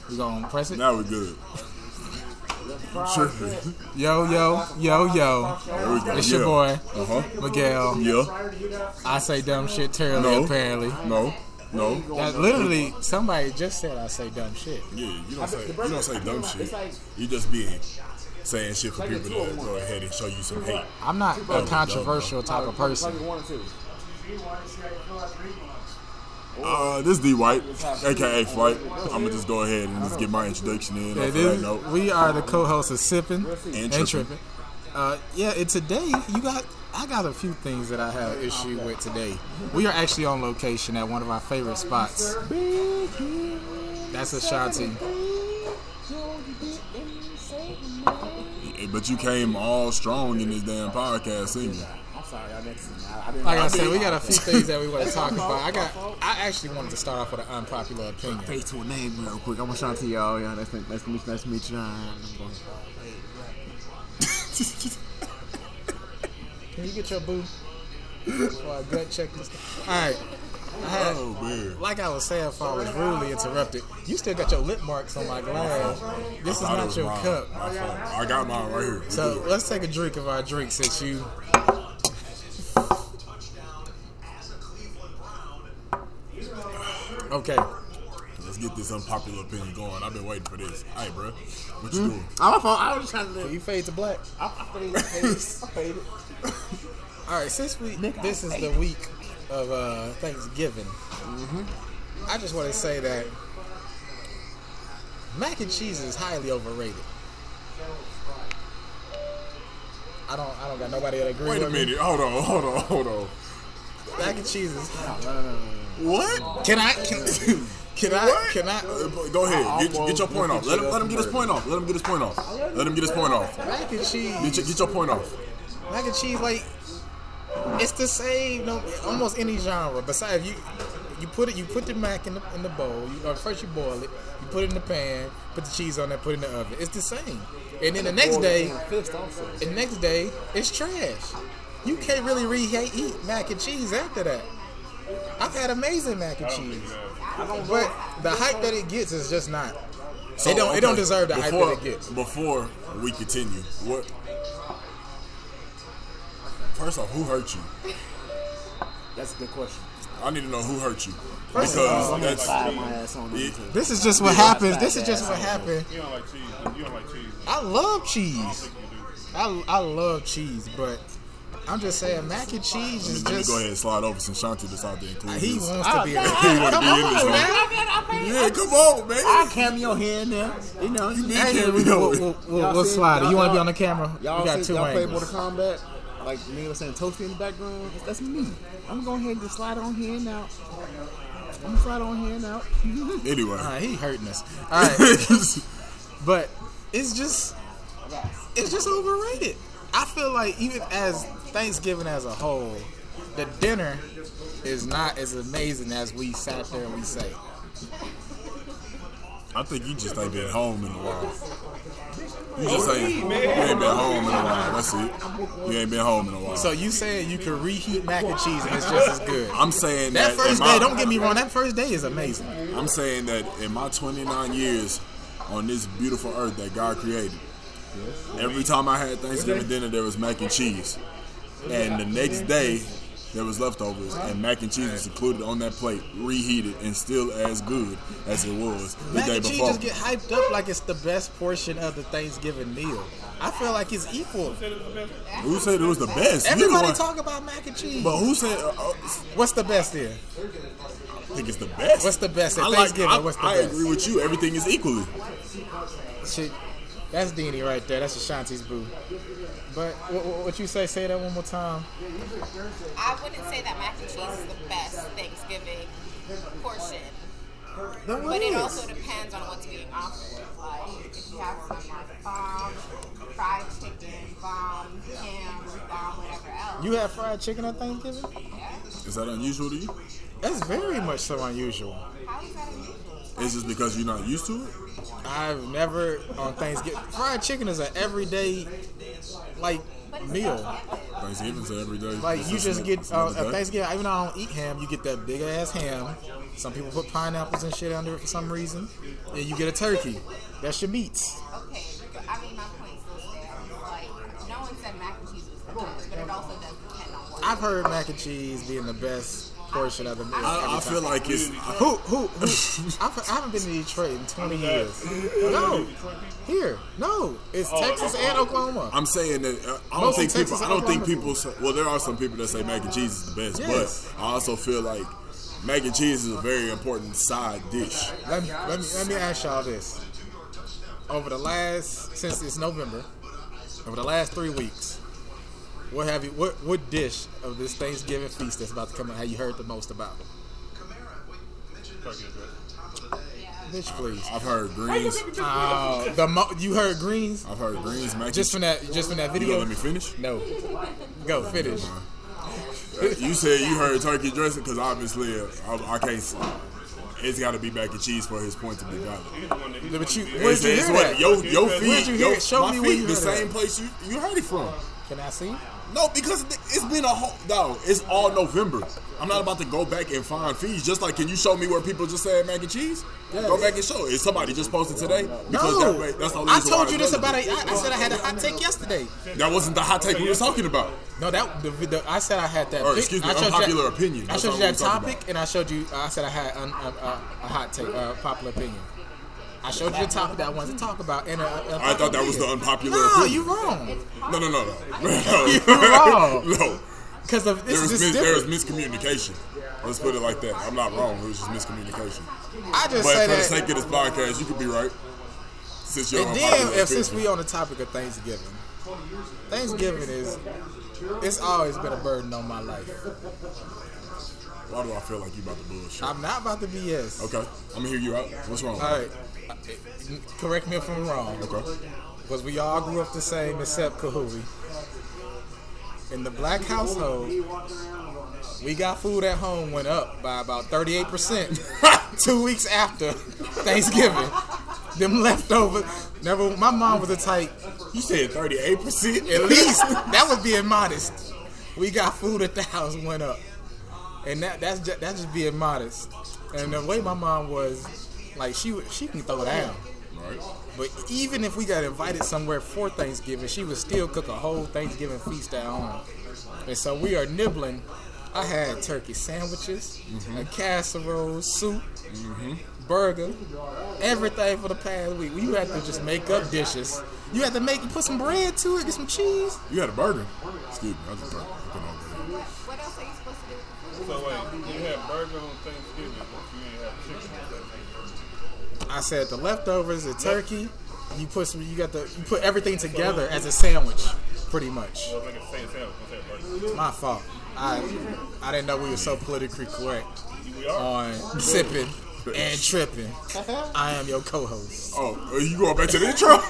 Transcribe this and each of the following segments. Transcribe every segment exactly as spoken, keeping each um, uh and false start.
We gonna press it? Now we good. Sure. Yo, yo, yo, yo. There we go. It's yeah. your boy, Uh-huh. Miguel. Yeah. I say dumb shit terribly, No. apparently. No. No. That literally, somebody just said I say dumb shit. Yeah, you don't say you don't say dumb shit. You just being saying shit for people to go ahead and show you some hate. I'm not a controversial type of person. Uh, this D White, aka Flight. I'm gonna just go ahead and just get my introduction in. Yeah, off of this, that note. we are the co-hosts of Sippin' And and Trippin'. Trippin'. Uh, yeah, and today you got I got a few things that I have issue with today. We are actually on location at one of our favorite spots. That's Ashanti. Yeah, but you came all strong in this damn podcast singing. I'm sorry, y'all next. I, I didn't. Like I said, we got a few things that we want to talk about. I got. I actually wanted to start off with an unpopular opinion. Face to a name real quick. I'm Ashanti, y'all. Yeah, nice, nice to meet you. Nice to meet you. Can you get your boo? Before I gut check this. All right. I had, Oh man. like I was saying, before I was rudely interrupted. You still got your lip marks on my glass. This is I thought it not was your mine. cup. My fault. I got mine right here. So let's take a drink of our drink since you. Okay. Let's get this unpopular opinion going. I've been waiting for this. Hey, bro, what you doing? I'm my phone. I was just trying to. Can you fade to black? I, I faded. I faded. I faded. All right. Since we this is the week of uh, Thanksgiving, mm-hmm. I just want to say that mac and cheese is highly overrated. I don't. I don't got nobody that agree Wait a with me. minute. Hold on. Hold on. Hold on. Mac and cheese is. What? Can I? Can, can I? What? Can I? Uh, Go ahead. Get, get your point off. Let him, let him get his point off. Let him get his point off. Let him get his point off. Mac and cheese. Get your, get your point off. Mac and cheese, like it's the same. No, almost any genre. Besides, you you put it. You put the mac in the in the bowl. You, or first you boil it. You put it in the pan. Put the cheese on there. Put it in the oven. It's the same. And then the next day, the next day, it's trash. You can't really reheat eat mac and cheese after that. I've had amazing mac and cheese, but the hype that it gets is just not. So, it don't. It don't okay, deserve the before, hype that it gets. Before we continue, what? First off, who hurt you? That's a good question. I need to know who hurt you. First Because of all, I'm gonna that's fire my ass on it, them. This is just what happens. This is just what happened. You don't like cheese. You don't like cheese. I love cheese. I, I love cheese, but I'm just saying mac and cheese is Let me just. go ahead and slide over since Shanti decided to include He this. wants to be. He want to be in this one. Yeah, come on, man. I cameo here and there. You know, you been hey, cameo. we- We'll, we'll, we'll, Y'all we'll see- slide it. You y'all- want to be y'all- on the camera? Y'all, We got see, two y'all play angles. Mortal Kombat? Like nigga was saying, Toasty in the background. That's me. I'm going ahead and just slide on here and out. I'm gonna slide on here and out. Anyway. All right, he hurting us. All right, but it's just, it's just overrated. I feel like even as Thanksgiving as a whole, the dinner is not as amazing as we sat there and we say. I think you just ain't been home in a while. You just ain't, you ain't been home in a while. That's it. You ain't been home in a while. So you saying you can reheat mac and cheese and it's just as good? I'm saying That that, first in my, day, don't get me wrong, that first day is amazing. I'm saying that in my twenty-nine years on this beautiful earth that God created, every time I had Thanksgiving dinner, there was mac and cheese. And the next day, there was leftovers, and mac and cheese was included on that plate, reheated, and still as good as it was the Mac day and cheese before. just get hyped up like it's the best portion of the Thanksgiving meal. I feel like it's equal. Who said it was the best? You the Everybody one- talk about mac and cheese. But who said? Uh, uh, What's the best there? I think it's the best. What's the best at I like- Thanksgiving? I, What's the I best? agree with you. Everything is equally. Shit, that's Deanie right there. That's Ashanti's boo. But what, what you say? Say that one more time. I wouldn't say that mac and cheese is the best Thanksgiving portion. Then what But it is? also depends on what's being offered. Like, if you have some like bomb, fried chicken, bomb, ham, bomb, whatever else. You have fried chicken at Thanksgiving? Yeah. Is that unusual to you? That's very much so unusual. How is that unusual? Is this because you're not used to it? I've never on Thanksgiving. Fried chicken is an everyday like meal. Thanksgiving's every day. Like It's you just get uh, another at day. Thanksgiving. Even though I don't eat ham, you get that big ass ham, Some people put pineapples and shit under it for some reason. And you get a turkey. That's your meats. Okay, but I mean, my point still stands. Like, no one said mac and cheese was the best, but it also does depend on what. I've heard mac and cheese being the best portion of the meal. I, I feel like it's. Who, who, who? I've, I haven't been to Detroit in twenty years. No. Here. No. It's Texas and Oklahoma. I'm saying that uh, I don't Mostly think people. Texas I don't think and people. Say, well, there are some people that say mac and cheese is the best, Yes. but I also feel like mac and cheese is a very important side dish. Let me, let me, let me ask y'all this. Over the last, since it's November, over the last three weeks, what have you, what, what dish of this Thanksgiving feast that's about to come out have you heard the most about? Turkey dressing. Bitch, please. I've heard greens. Uh, the mo- you heard greens? I've heard greens. Mac Just from and that, just from that You video? gonna let me finish? No. Go, finish. You said you heard turkey dressing because obviously uh, I, I can't. It's got to be mac and cheese for his point to be valid. He's the one that he's But you, the where'd It's, you it's hear what that? your your Where'd feet. you hear Your, it? Show my me where feet, you the heard same that. place you you heard it from. Can I see? No, because it's been a whole. No, it's all November. I'm not about to go back and find feeds. Just like, can you show me where people just said mac and cheese? Go back and show it. Is somebody just posted today? Because No. that way, that's the only I reason why told you it's this about relevant. a, I, I said I had a hot take yesterday. That wasn't the hot take we were talking about. No, that the, the I said I had that. Or, pic- excuse me, I showed you unpopular that, opinion. I That's showed not you what that we're talking topic, and I showed you. I said I had un, uh, uh, a hot take, uh, popular opinion. I showed you the topic that I wanted to talk about, and a, a I thought that was the opinion. unpopular No, opinion. you wrong. No, no, no, no. no. You're wrong. No. Because of this There was, is mis- there was different. miscommunication. Let's put it like that. I'm not wrong. It was just miscommunication. I just But say for the that. sake of this podcast, you could be right. Since you're And then, if since we on the topic of Thanksgiving, Thanksgiving is it's always been a burden on my life. Why do I feel like you about to bullshit? I'm not about to B S. Okay, I'm gonna hear you out. What's wrong? All right. Correct me if I'm wrong. Okay. Because we all grew up the same except Kahuli. In the black household, we got food at home went up by about thirty-eight percent two weeks after Thanksgiving. Them leftovers. Never. My mom was a type. You said thirty-eight percent At least that was being modest. We got food at the house went up, and that that's just, that's just being modest. And the way my mom was, like she would- she can throw down. Right. But even if we got invited somewhere for Thanksgiving, she would still cook a whole Thanksgiving feast at home. And so we are nibbling. I had turkey sandwiches, a casserole, soup, burger, everything for the past week. You had to just make up dishes. You had to make, you put some bread to it, get some cheese. You had a burger. Excuse me, I just burger. Put on burger. What else are you supposed to do with the food? So wait, you had burger on Thanksgiving, but you didn't have chicken on Thanksgiving. I said the leftovers, the turkey. You put some, you got the, you put everything together as a sandwich, pretty much. Well, like a same sandwich, don't say burger. My fault. I I didn't know we were so politically correct We are. on sipping and tripping. I am your co-host. Oh, are you going back to the intro?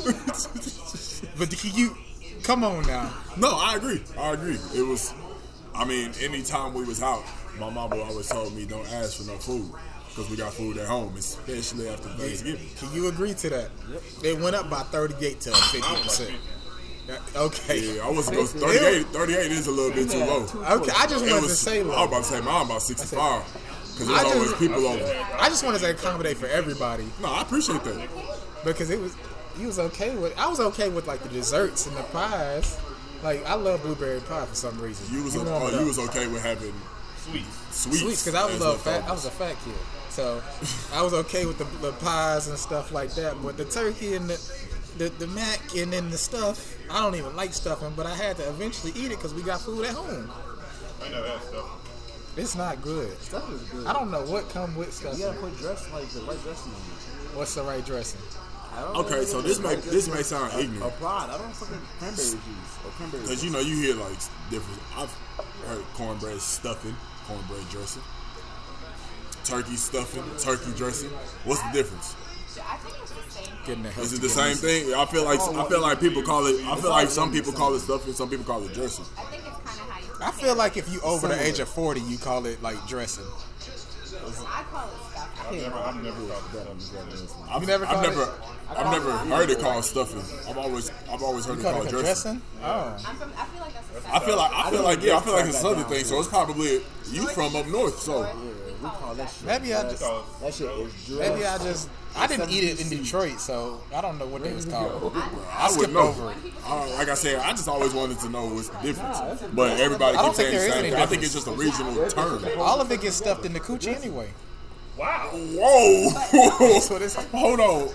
But you, come on now. No, I agree. I agree. It was, I mean, anytime we was out, my mama always told me don't ask for no food because we got food at home, especially after Thanksgiving. Can you agree to that? It went up by thirty-eight to fifty percent. Okay. Yeah, I wasn't going to, thirty-eight, thirty-eight is a little bit too low. Okay. I just It wanted to was, say, I was look, about to say mine about sixty-five because I there's just- always people over. I just wanted to accommodate for everybody No, I appreciate that. because it was, you was okay with. I was okay with like the desserts and the pies. Like I love blueberry pie for some reason. You was, warmed oh, it you up. was okay with having Sweet. sweets. Sweets because I was as a little fat. I leftovers. was a fat kid, so I was okay with the, the pies and stuff like that. But the turkey and the, the the mac and then the stuff, I don't even like stuffing, but I had to eventually eat it because we got food at home. I never had stuff. It's not good. Stuff is good. I don't know what come with stuff. You gotta put dress like the right dressing on it. What's the right dressing? I don't Okay, know so what this the may right this dressing may is. sound A- ignorant. Applied. I don't fucking cranberry juice or cranberry. Because you know you hear like different. I've heard cornbread stuffing, cornbread dressing, turkey stuffing, turkey dressing. What's the difference? I think it's the same thing. Getting the hell Is it the together. same thing? I feel like I feel like people call it. I feel like some people call it stuffing, some people call it dressing. I think it's kind of how you. I feel like if you over the age of forty, you call it like dressing. I call it stuff. I've never, I've never thought stuff. I've, You never I've called never, it- I've never heard it called stuffing. I've always, I've always heard it Call called it a dressing. dressing? Oh. I'm from. I feel like that's a I feel like, I feel like, yeah, I feel like it's a southern down thing. So it's probably you from up north. So North, we call that shit. Maybe I dress. just- That shit is dress. Maybe I just I didn't eat it in Detroit, so I don't know what they was called. I skipped would know. over it. Uh, like I said, I just always wanted to know what's the difference. But everybody I don't keeps think saying the there is same any thing. I think difference. it's just a regional term. All of it gets stuffed in the coochie anyway. Wow. Whoa! That's what it's. Hold on.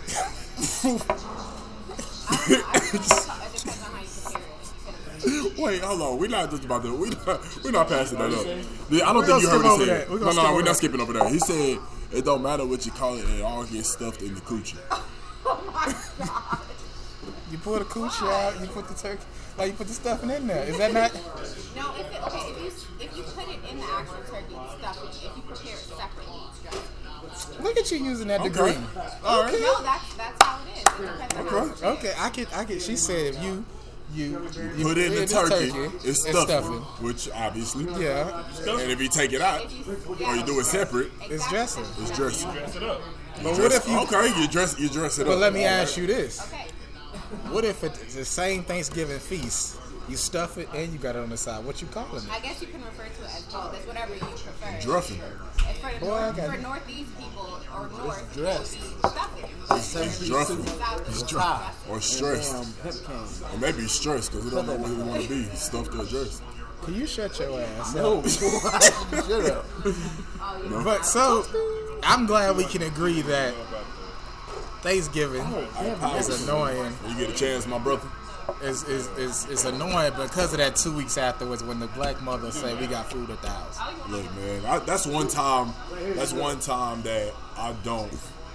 I don't know. I think it depends on how you prepare it. Wait, hold on. We're not just about to. We not. We're not passing that up. I don't We're think you gonna heard skip what over he that. said. We're No, gonna no, skip we're over not skipping over that. He said it don't matter what you call it. It all gets stuffed in the coochie. Oh my god. You pull the coochie out, you put the turkey, like you put the stuffing in there. Is that not? No, if it, okay, if you if you put it in the actual turkey stuffing, if you prepare it separately, it's dressing. Look at you using that Okay. degree. All right. No, that's that's how it is. It depends on how it's Okay, I can, I can. She said if you, you, you Put it in the this turkey. it's It's stuffing, which obviously. Yeah, And if you take it out, or you do it separate, it's dressing. it's dressing. Dress it up. But Dress- what if you? Okay, you dress. You dress it But up. let me ask you this: Okay. what if it's the same Thanksgiving feast? You stuff it and you got it on the side. What you calling it? I guess you can refer to it as both. It's whatever you prefer. Druffing. It's for, the Boy, I north, got for it. northeast people or north, dressed. it would be stuffing. It's druffing. South is Tie. Or stressed. Damn pimp cane. Or maybe stressed because we don't know what we want to be. Stuffed or dressed. Can you shut your ass up? No, shut up. But so, I'm glad we can agree that Thanksgiving is annoying. You get a chance, my brother. Is is is is annoying because of that two weeks afterwards when the black mother say we got food at the house. Look, man, I, that's one time. That's one time that I don't.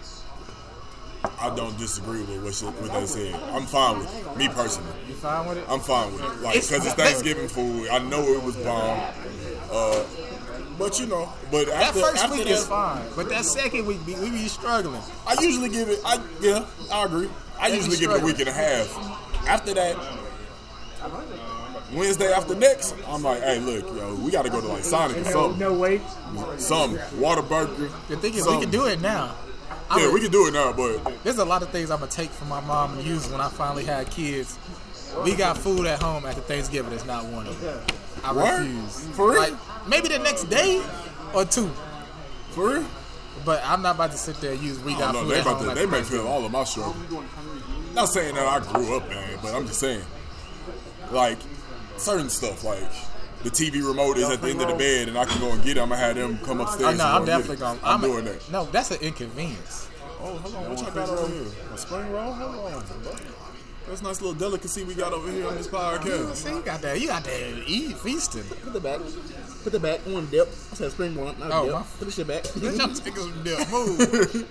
I don't disagree with what, she, what they said. I'm fine with it. Me personally, You fine with it? I'm fine with it. Like, It's- because it's Thanksgiving food. I know it was bomb. Uh, but you know, but That after, first after week that, is fine, but that second week we, we be struggling. I usually give it. I yeah, I agree. I They be usually give it a week and a half. After that, Wednesday after next, I'm like, hey, look, yo, we got to go to like Sonic or something. No way. Something. Whataburger. The thing is, we something. can do it now. Yeah, I'm- we can do it now, but There's a lot of things I'm gonna take from my mom and use when I finally had kids. We got food at home after Thanksgiving. That's not one of them. I What? refuse. For real? Like maybe the next day or two, for real, but I'm not about to sit there and use we I got don't know. food They at about home. to. like They may Thanksgiving. feel all of my struggle. Not saying that I grew up bad, but I'm just saying, like certain stuff, like the T V remote is at the end of the bed, and I can go and get it. I'm gonna have them come upstairs. Oh and no, go I'm and get definitely it. gonna. I'm, a- doing that. No, that's an inconvenience. Oh, hold on. What y'all got over here? A spring roll? Hold on. That's a nice little delicacy we got over here on this podcast. See, you got that. You got that eat feasting. Put the back. Put the back. I want dip. I said spring one, not Oh, dip. my- Put the shit back. Let y'all take some dip. Move.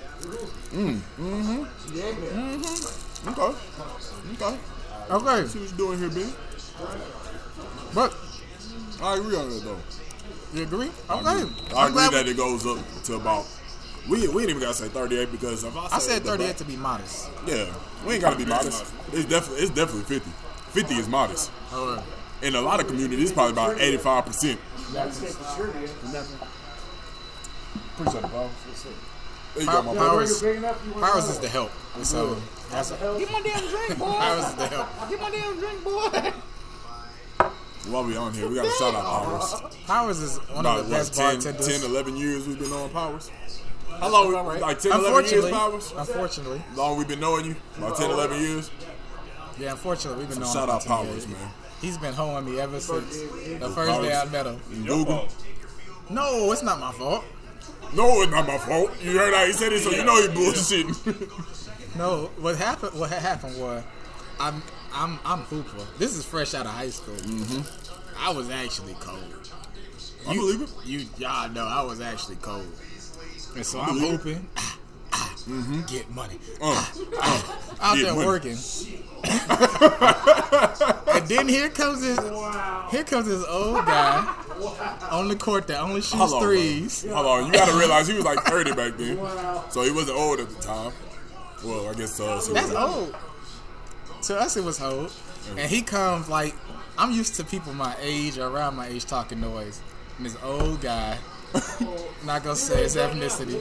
Okay. Okay. Okay, See what you doing here, Ben? but I agree on that though. you agree? Okay. I agree, I I'm agree glad that we- it goes up to about. We, we ain't even gotta say thirty-eight because if I, I say said the thirty-eight black- to be modest. Yeah, we ain't gotta be modest. It's definitely it's definitely fifty. Fifty is modest. All right. In a lot of communities, it's probably about eighty-five percent. Appreciate it, Paul. There you go, my brother. Powers, Powers is the help. So that's a, Get my damn drink, boy. Powers is the help. Get my damn drink, boy. While we on here, we got to shout out Powers. Powers is one About of the what, best ten, bartenders. ten, eleven years we've been knowing Powers. How long? we- Like ten, eleven years, Unfortunately, Powers? unfortunately, How long we been knowing you? About ten, eleven years? yeah, unfortunately, we've been knowing Shout him out for ten Powers, years. man. He's been hoeing me ever since the first day I met him. Google. No, it's not my fault. No, it's not my fault. You heard how he said it, so you know he bullshitting. No, what happened? What had happened was, I'm I'm I'm Hooper. This is fresh out of high school. Mm-hmm. I was actually cold. I believe it. You y'all know I was actually cold, and so I I'm believe it. hoping. ah, ah, Get money. Uh, uh, Out get there money. working. And then here comes this here comes this old guy on the court that only shoots Hold on, threes. bro. Hold on. You gotta realize he was like thirty back then. So he wasn't old at the time. Well, I guess to us. he That's was. old. To us it was old. And he comes like I'm used to people my age or around my age talking noise. And this old guy, not gonna say his ethnicity.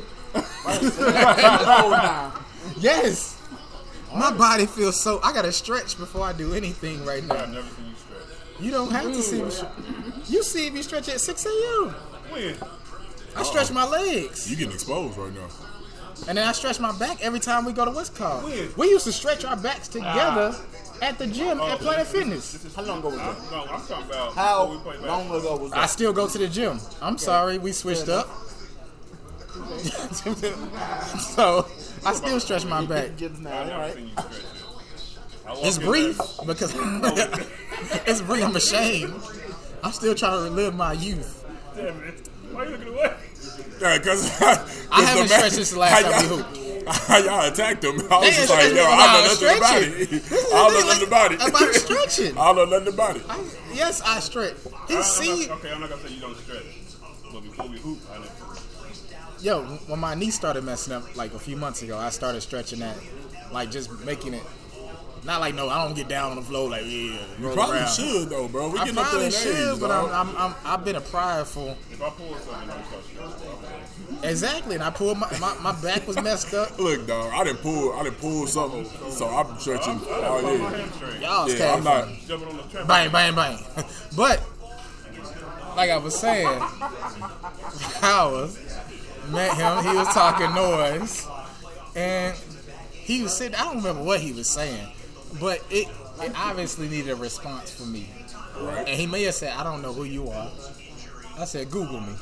Yes. My body feels so. I gotta stretch before I do anything right now. I've never seen you stretch. You don't have to see me. You see me stretch at six a.m. When? I stretch my legs. You getting exposed right now. And then I stretch my back every time we go to what's called. When? We used to stretch our backs together at the gym Oh, at so Planet this- Fitness. this is- How long ago was I'm, that? no, I'm talking about How before we played long basketball. ago was I that? still go to the gym. I'm sorry, we switched up. So I still stretch my back. Gyms now, I've all never right. seen you stretch it. I walk It's in brief there- because it's brief. I'm ashamed. I'm still trying to relive my youth. Damn it. Why are you looking away? Yeah, because I haven't stretched since the last time we hooped. How y'all attacked him? I was They just ain't like, stretching yo, about I don't know nothing about stretching. it. This is I don't the know thing, nothing about it. like, about stretching. I don't know nothing about it. I, yes, I stretch. He I- I'm see, not, okay, I'm not gonna say you don't stretch, but before we hoop, I didn't. yo, when my knee started messing up like a few months ago, I started stretching that, like just making it. Not like no, I don't get down on the floor like yeah. roll Probably around. should though, bro. We I getting up there probably in should, age, but dog. I'm, I'm, I'm, I've been a prideful. If I pull something, I'm gonna start stretching. Exactly, and I pulled my, my, my back was messed up. Look, dog, I didn't pull, I didn't pull something, so I'm stretching. I Oh done my yeah, hamstring. Y'all yeah. came I'm not. from Jumping on the trampoline. bang, bang, bang. But like I was saying, Howard met him. He was talking noise, and he was sitting. I don't remember what he was saying, but it, it obviously needed a response from me. Right. And he may have said, "I don't know who you are." I said, "Google me."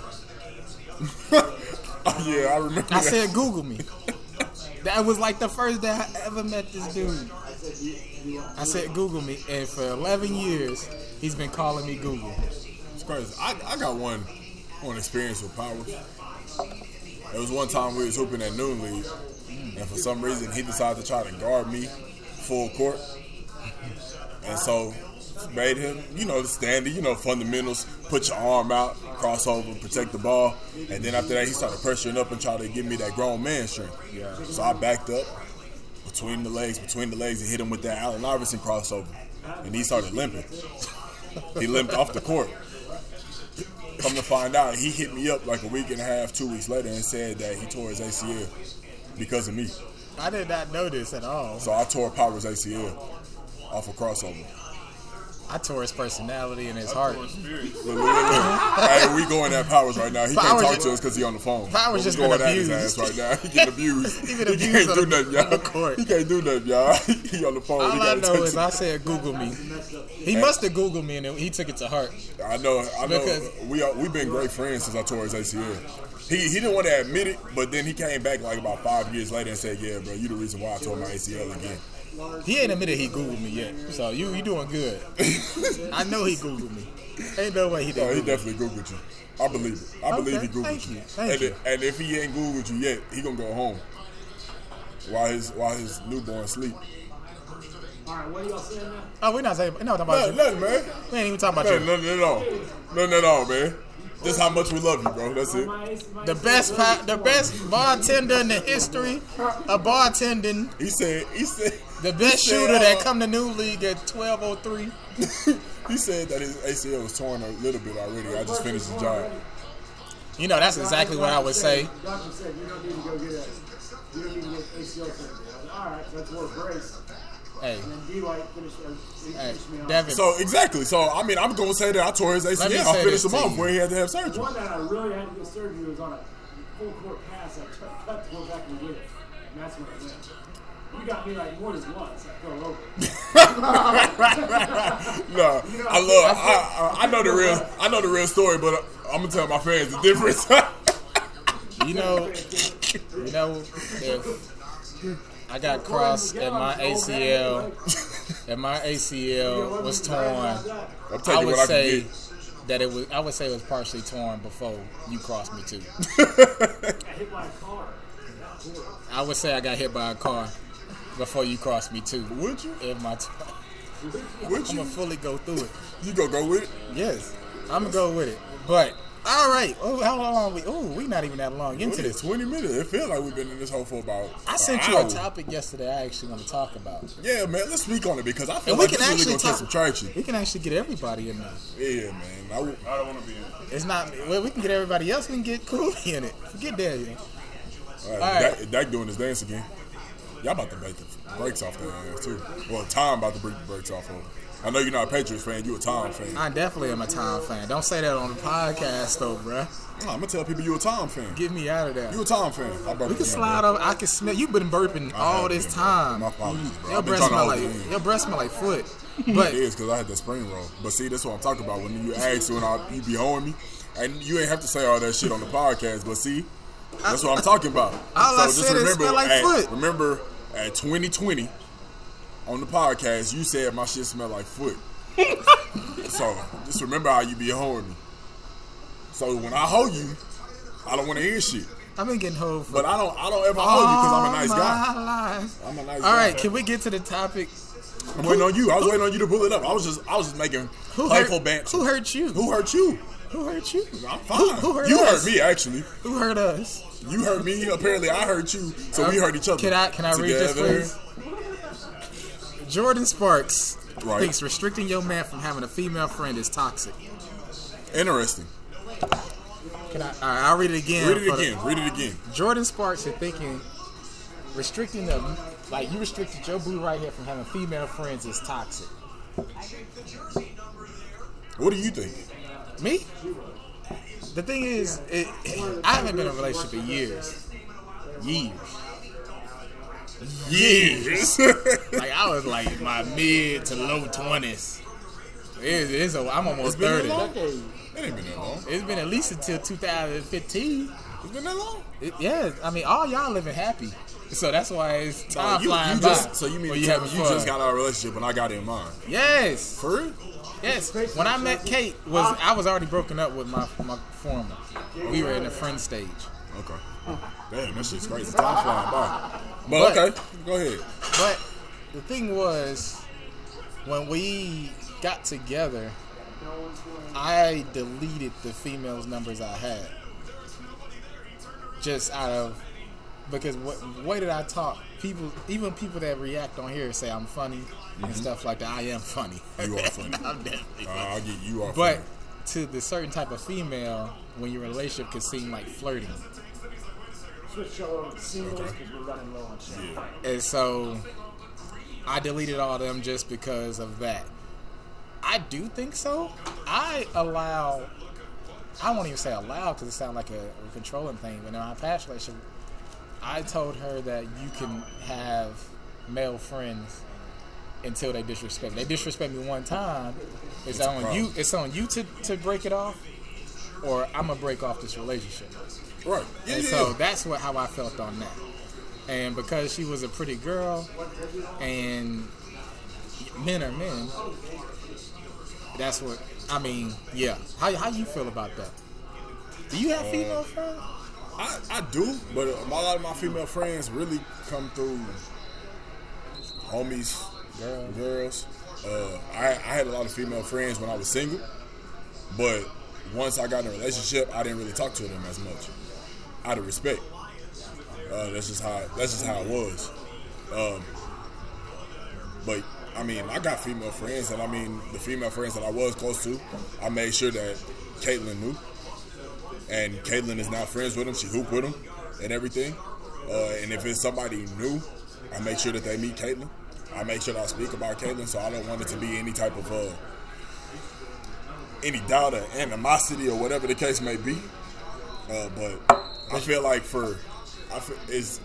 Oh, yeah, I remember. I that. said, "Google me." That was like the first day I ever met this dude. I said, "Google me," and for eleven years, he's been calling me Google. It's crazy. I, I got one one experience with Powers. There was one time we was hooping at Noon League, and for some reason he decided to try to guard me full court, and so made him, you know, the standard, you know, fundamentals, put your arm out, crossover, protect the ball, and then after that he started pressuring up and tried to give me that grown man strength. Yeah. So I backed up between the legs, between the legs, and hit him with that Allen Iverson crossover, and he started limping. He limped off the court. Come to find out, he hit me up like a week and a half, two weeks later, and said that he tore his A C L because of me. I did not know this at all. So I tore Powers' A C L off a crossover. I tore his personality and his heart. Look, look, look, look. Hey, we going at Powers right now. He Powers can't talk just- to us because he on the phone. Powers But just we going been at his abused. ass right now. He getting abused. He been He abused can't on do the- nothing, y'all. on the court. He can't do nothing, y'all. He on the phone. All he I gotta know touch is it. I said Google me. He must have Googled me and he took it to heart. I know, I know. Because- we are, we've been great friends since I tore his A C L. He he didn't want to admit it, but then he came back like about five years later and said, "Yeah, bro, you the reason why I tore my A C L again." He ain't admitted he Googled me yet. So you you doing good. I know he Googled me. Ain't no way he Oh, didn't. he Google me. definitely Googled you. I believe it. I believe Okay, he Googled thank you. you, thank and, you. If, and if he ain't Googled you yet, he gonna go home while his while his newborn sleep. Alright, what are y'all saying now? Oh, we're not saying. No, talking about Nothing, you. nothing, man. We ain't even talking about Nothing, you. nothing at all. Nothing at all, man. Just how much we love you, bro. That's it. My ace- my The ace- best pa- the best bartender in the history of bartending. He said. He said. The best he said, shooter that uh, come to New League at twelve oh three. He said that his A C L was torn a little bit already. I just finished the job. You know, that's exactly what I would say. Doctor said you don't need to go get a, you don't need to get A C L surgery. I was, all right, so that's more brace. Hey, And then D-White finished, or, he hey, finished me off. Devin. So exactly. So I mean, I'm gonna say that I tore his A Let me C L. I say finished this him to off you. where he had to have The surgery. one that I really had to get surgery was on a full court pass. I cut, cut to go back and get it. And that's when it went. You got me like more than once. I fell over. No, I love. I, I I know the real. I know the real story, but I'm gonna tell my fans the difference. You know, you know, if I got crossed and my A C L, and my A C L was torn, I'm I taking would what I say can get. that it was. I would say it was partially torn before you crossed me too. I hit my car. I would say I got hit by a car before you crossed me too. Would you? In my, t- Would I'm you? gonna fully go through it. You gonna go with it? Yes, I'm gonna go with it. But all right, oh, how long we? Oh, we not even that long into this. twenty minutes. It feels like we've been in this hole for about. I an sent you hour. a topic yesterday. I actually want to talk about. Yeah, man. Let's speak on it because I feel And we like can this really actually gonna get talk. some traction. We can actually get everybody in there. Yeah, man. I w- I don't want to be in it. It's not. Well, we can get everybody else. We can get Cooley in it. Forget that. Yeah. all right, All right. Dak, Dak doing his dance again. Y'all about to break the brakes off their ass too. Well, Tom about to break the brakes off of him. I know you're not a Patriots fan. You a Tom fan. I definitely am a Tom fan. Don't say that on the podcast though, bruh. Nah, I'm gonna tell people you a Tom fan. Get me out of there. You a Tom fan. I We can slide over. I can smell. You've been burping all this time. My apologies, bro. Your I've been breath trying to smell like hold it in. your breath smell like foot. But It is because I had that spring roll. But see, that's what I'm talking about. When you ask when I, you be holding me, and you ain't have to say all that shit on the podcast. But see, that's what I'm talking about. All I said is smell like at, foot. Remember at twenty twenty on the podcast, you said my shit smell like foot. So just remember how you be holding me. So when I hold you, I don't want to hear shit. I've been getting hold for But I don't. I don't ever hold you because I'm a nice all guy. my life. I'm a nice All guy. right, can we get to the topic? I'm waiting on you. I was waiting on you to pull it up. I was just. I was just making Who playful hurt, banter. who hurt you? Who hurt you? Who hurt you? I'm fine. Who, who hurt you us? hurt me actually. Who hurt us? You hurt me. Apparently, I hurt you. So we hurt each other. Can I can I read this, Together. please? Jordan Sparks Right. thinks restricting your man from having a female friend is toxic. Interesting. Can I? All right, I'll read it again. Read it for the- again. Read it again. Jordan Sparks is thinking restricting them, like you restricted your boo right here from having female friends is toxic. What do you think? Me? The thing is, it, I haven't been in a relationship in years. Years. Years. Like I was like my mid to low twenties. It, it's a, I'm almost It's been thirty. that long? It ain't been that long. It's been at least until two thousand fifteen. It's been that long. It, yeah, I mean, all y'all living happy, so that's why it's time Oh, you, flying you by. just, so you mean when to you tell having me you fun. just got out of a relationship and I got it in mind? Yes, For real? yes. When I met Kate, was I was already broken up with my my former. We were in the friend stage. Okay. Damn, that shit's crazy. Time flying by. But, But- okay, go ahead. But the thing was, when we got together, I deleted the females' numbers I had. Just out of, because what way did I talk? People, even people that react on here say I'm funny and stuff like that. I am funny. You are funny. I'm definitely Uh, funny. I'll get you off. But to the certain type of female, when you're in a relationship, could seem like flirting. Switch show over to singles because we're running low on shit. Yeah. And so I deleted all of them just because of that. I do think so. I allow, I won't even say allow because it sounds like a, a controlling thing, but in my past relationship, I told her that you can have male friends until they disrespect me. They disrespect me one time, it's It's a on problem. you it's on you to, to break it off, or I'm gonna break off this relationship. Right. Yeah, And yeah, so yeah. that's what how I felt on that. And because she was a pretty girl, and men are men, that's what I mean. Yeah. How how you feel about that? Do you have female friends? I, I do, but a lot of my female friends really come through homies, Girl. girls. Uh, I, I had a lot of female friends when I was single, but once I got in a relationship, I didn't really talk to them as much, out of respect. Uh, that's just how that's just how it was. Um, but I mean, I got female friends, and I mean, the female friends that I was close to, I made sure that Caitlin knew. And Caitlin is now friends with him. She hoop with him and everything. Uh, and if it's somebody new, I make sure that they meet Caitlin. I make sure that I speak about Caitlin, so I don't want it to be any type of uh, any doubt or animosity or whatever the case may be. Uh, but I feel like for I feel is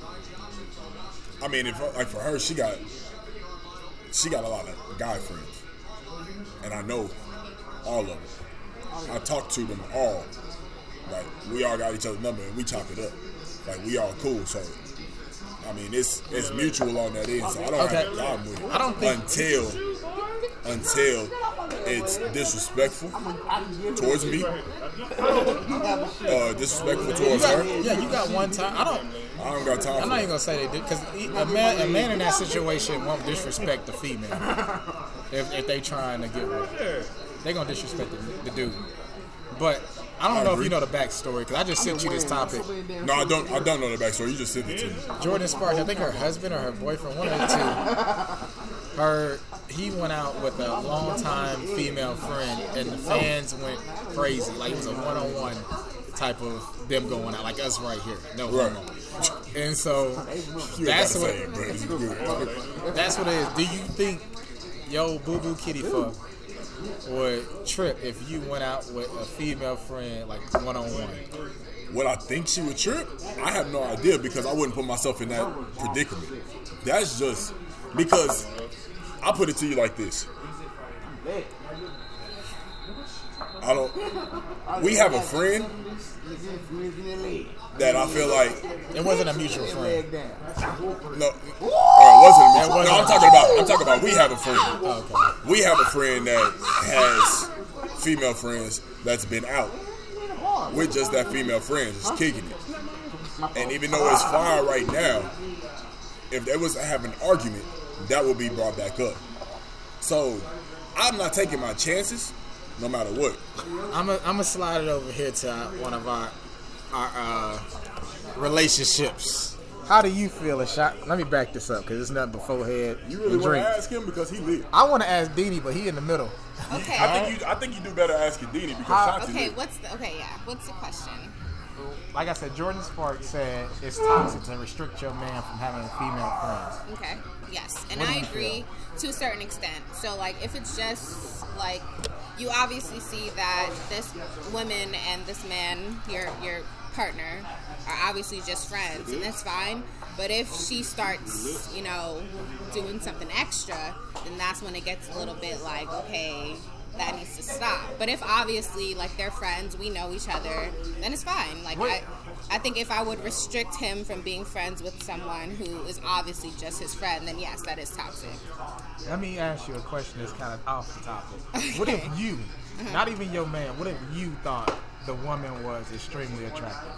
I mean, if like for her, she got she got a lot of guy friends, and I know all of them. I talk to them all. Like, we all got each other's number and we chop it up. Like, we all cool. So, I mean, it's it's mutual on that end. So I don't Okay. have a problem with it. I don't think- until until it's disrespectful towards me, uh, disrespectful You towards got, her. yeah, you got one time. I don't. I don't got time I'm for not that. even gonna say they did because a man, a man in that situation won't disrespect the female if, if they trying to get with her. They gonna disrespect the, the dude. But I don't I know agree. if you know the backstory because I just sent you this topic. No, I don't. I don't know the backstory. You just sent it to me. Jordan Sparks, I think her husband or her boyfriend, one of the two. Her, he went out with a longtime female friend, and the fans went crazy. Like it was a one-on-one type of them going out, like us right here, no Right. homo. And so You that's gotta what say it, bro. It's good. that's what it is. Do you think, yo, boo boo kitty fuck would trip if you went out with a female friend, like one on one? Would I think she would trip? I have no idea because I wouldn't put myself in that predicament. That's just because I'll put it to you like this. I don't. We have a friend that I feel like It wasn't a mutual friend. no, or it wasn't. A mutual, no, I'm talking about. I'm talking about. We have a friend. Oh, okay. We have a friend that has female friends that's been out with just that female friend, just kicking it. And even though it's fine right now, if they was to have an argument, that would be brought back up. So I'm not taking my chances, no matter what. I'm gonna I'm gonna slide it over here to our, one of our our uh, relationships. How do you feel, Ashot? Let me back this up because it's nothing but forehead You really and want to drink. ask him because he lit. I want to ask Dini, but he in the middle. Okay. I think you. I think you do better asking Dini because How- Shanti Okay, lit. what's the okay, yeah. What's the question? Like I said, Jordan Sparks said it's toxic to restrict your man from having a female friend. Okay. Yes. And What do I you agree to a certain extent. So like if it's just like you obviously see that this woman and this man, your your partner, are obviously just friends, and that's fine. But if she starts, you know, doing something extra, then that's when it gets a little bit like, okay, that needs to stop. But if obviously like they're friends, we know each other, then it's fine. Like I, I think if I would restrict him from being friends with someone who is obviously just his friend, then yes, that is toxic. Let me ask you a question that's kind of off the topic. Okay. What if you, not even your man, what if you thought the woman was extremely attractive?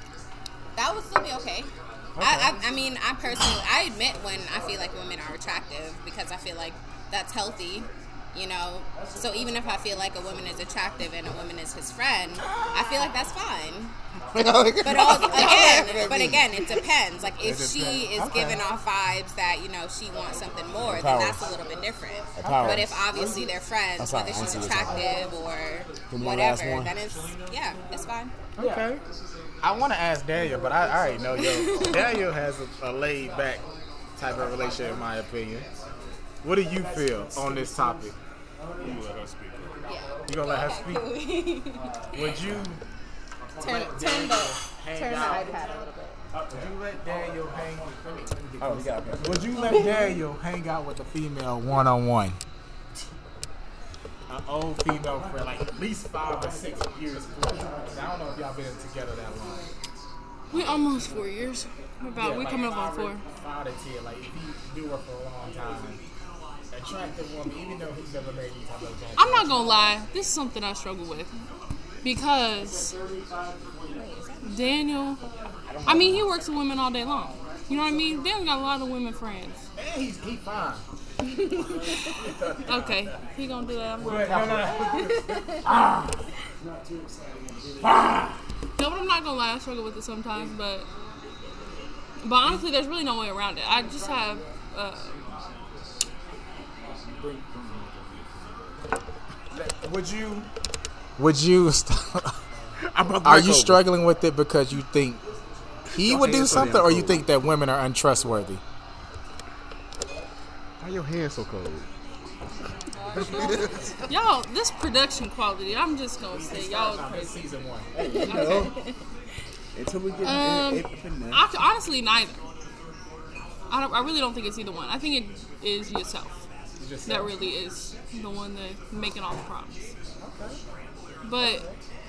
That would still be okay. I, I, I mean, I personally, I admit when I feel like women are attractive because I feel like that's healthy, you know. So even if I feel like a woman is attractive and a woman is his friend, I feel like that's fine. But also, again, but again, it depends. Like if she is Okay. giving off vibes that you know she wants something more, then powers. that's a little bit different. powers. But if obviously they're friends, sorry, whether I she's see what you're talking attractive or Give me one last whatever, one. then it's yeah, it's fine. Okay. I want to ask Daniel, but I, I already know yo. Daniel has a, a laid back type of relationship, in my opinion. What do you feel on this topic? I'm gonna let her speak. You gonna let her speak? Would you Turn, turn the, turn the out? iPad a little bit. Would you let Daniel hang? Let me, let me get Oh, this. we got it. Would you let Daniel hang out with a female one on one? An old female friend, like at least five or six years plus. I don't know if y'all been together that long. We almost four years. We're about Yeah, we like coming up on five or- four. Five to ten. Like if you knew her for a long time, attractive woman, even though he's never made you type of advances. I'm not gonna lie, this is something I struggle with because Daniel. I mean, he works with women all day long. You know what I mean? Daniel got a lot of women friends. And he's he fine. Okay, he gonna do that. I'm gonna But, no, no, No, but I'm not gonna lie, I struggle with it sometimes, but but honestly, there's really no way around it. I just have uh, Would you? Would you? St- I brought the are mic you over. struggling with it because you think he would do hands so something, damn or you cold. think that women are untrustworthy? Why your hands so cold? y'all. This production quality, I'm just gonna say y'all is crazy. Season one. You know, until we get Um, in, in, in, in, I, honestly, neither. I, don't, I really don't think it's either one. I think it is yourself. That really is the one that making all the problems. But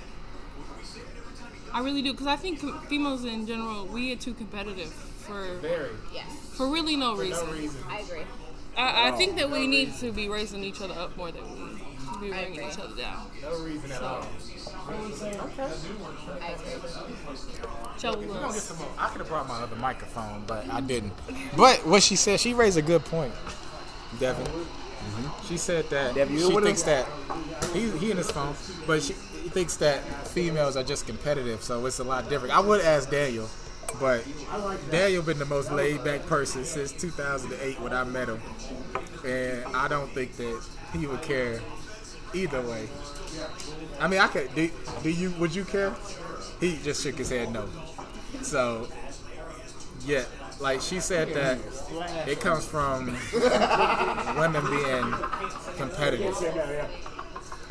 I really do because I think com- females in general we get too competitive for Very. Yes, for really no reason. No reason. I agree. I, I think that we need to be raising each other up more than we be bringing each other down. No reason at all. I agree. Shall we We gonna get lose? some more. I could have brought my other microphone, but I didn't. But what she said, she raised a good point, Devin. She said that Devin, you she would've- thinks that he he in his phone, but she he thinks that females are just competitive, so it's a lot different. I would ask Daniel, but Daniel been the most laid back person since two thousand eight when I met him, and I don't think that he would care either way. I mean, I could. Do, do you? Would you care? He just shook his head no. So, yeah, like she said that it comes from women being competitive.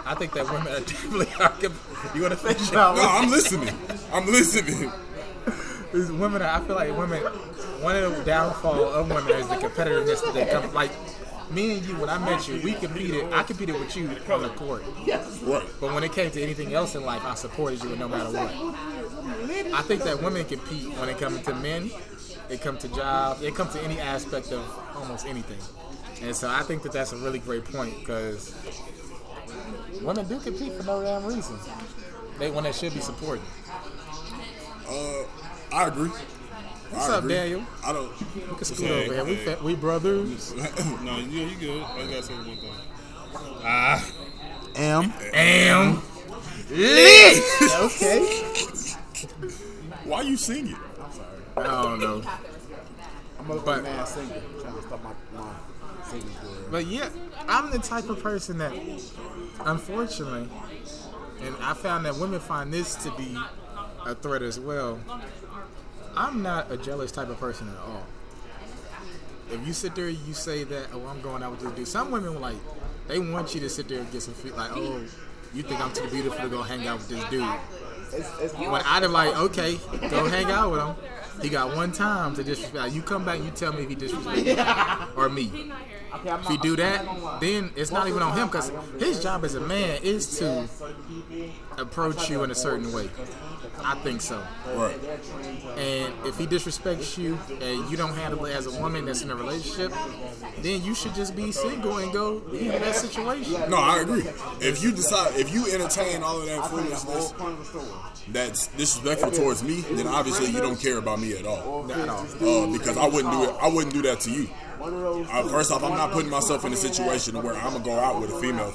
I think that women are definitely are. You want to finish? No, I'm listening. I'm listening. These women, are, I feel like women. One of the downfall of women is the competitiveness that they come. Like me and you, when I met you, we competed. I competed with you on the court. Right. But when it came to anything else in life, I supported you no matter what. I think that women compete when it comes to men. It comes to jobs. It comes to any aspect of almost anything. And so I think that that's a really great point because women do compete for no damn reason. They when they should be supported. Uh, I agree. What's I up, agree. Daniel? I don't. We can scoot Hey, over here. We hey. fa- we brothers. No, yeah, you good. I gotta say one thing. Ah, M. Damn. Lit. Okay. Why you singing? I don't know. I'm a But- mad singer. Trying to stop my, my singing career. But yeah, I'm the type of person that, unfortunately, and I found that women find this to be a threat as well. I'm not a jealous type of person at all. If you sit there, you say that, oh, I'm going out with this dude. Some women were like, they want you to sit there and get some feet, like, oh, you think I'm too beautiful to go hang out with this dude. It's, it's When I'd have like, okay, go hang out with him. He got one time to disrespect. You come back, you tell me if he disrespects or me. If he do that, then it's not even on him because his job as a man is to approach you in a certain way. I think so. Right. And if he disrespects you and you don't handle it as a woman that's in a relationship, then you should just be single and go handle that situation. No, I agree. If you decide, if you entertain all of that foolishness that's disrespectful towards me, then obviously you don't care about me at all. Not at all. Uh, because I wouldn't do it. I wouldn't do that to you. Uh, first off, I'm not putting myself in a situation where I'm gonna go out with a female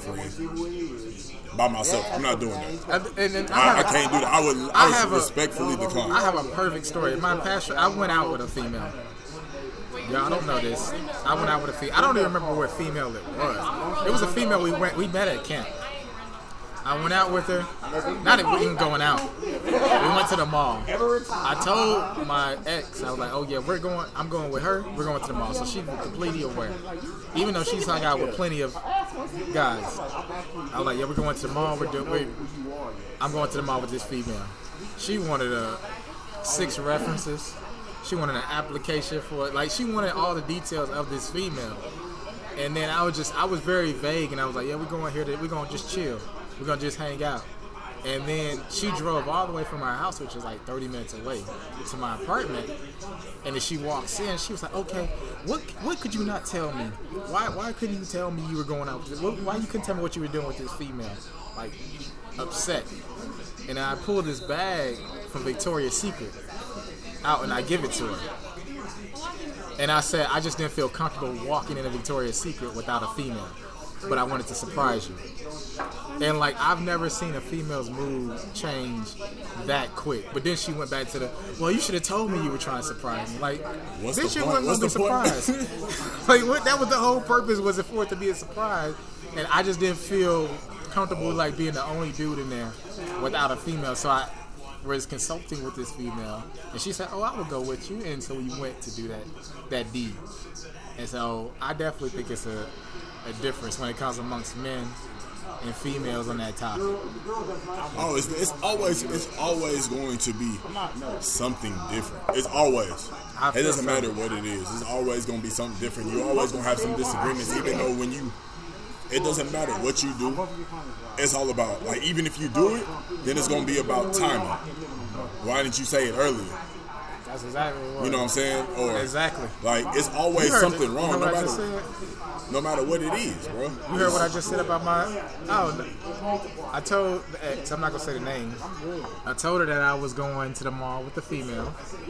friend by myself. I'm not doing that. And, and then I, I, I have, can't do that. I would. I, I would have a- respectfully decline. I have a perfect story. My pastor, I went out with a female. Y'all don't know this. I went out with a female. I don't even remember what female it was. It was a female we went. We met at camp. I went out with her. Not even going out. We went to the mall. I told my ex, I was like, "Oh yeah, we're going. I'm going with her. We're going to the mall." So she was completely aware, even though she's hung out with plenty of guys. I was like, "Yeah, we're going to the mall. We're doing. We, I'm going to the mall with this female." She wanted uh, six references. She wanted an application for it. Like she wanted all the details of this female. And then I was just, I was very vague, and I was like, "Yeah, we're going here. To, we're going to just chill. We're going to just hang out." And then she drove all the way from our house, which is like thirty minutes away, to my apartment. And then she walks in. She was like, "Okay, what what could you not tell me? Why why couldn't you tell me you were going out with this? What, why you couldn't tell me what you were doing with this female?" Like, upset. And I pulled this bag from Victoria's Secret out, and I give it to her. And I said, I just didn't feel comfortable walking into Victoria's Secret without a female. But I wanted to surprise you. And like, I've never seen a female's mood change that quick. But then she went back to the, well, you should have told me you were trying to surprise me. Like, What's this the shit point? wasn't What's gonna be the point? surprised. Like, what, that was the whole purpose, was it for it to be a surprise. And I just didn't feel comfortable like being the only dude in there without a female. So I was consulting with this female, and she said, "Oh, I will go with you." And so we went to do that that deed. And so I definitely think it's a, a difference when it comes amongst men and females on that topic. Oh, it's, it's always it's always going to be something different. It's always. I It feel doesn't so. matter what it is. It's always going to be something different. You're always going to have some disagreements, even though when you, it doesn't matter what you do. It's all about, like, even if you do it, then it's going to be about timing. Why didn't you say it earlier? That's exactly what it was. You know what I'm saying? Or Exactly. like, it's always You heard something it. wrong, You no heard what I just matter, said? no matter what it is, bro. You heard what I just said about my, oh, I told the ex, I'm not going to say the name. I told her that I was going to the mall with the female.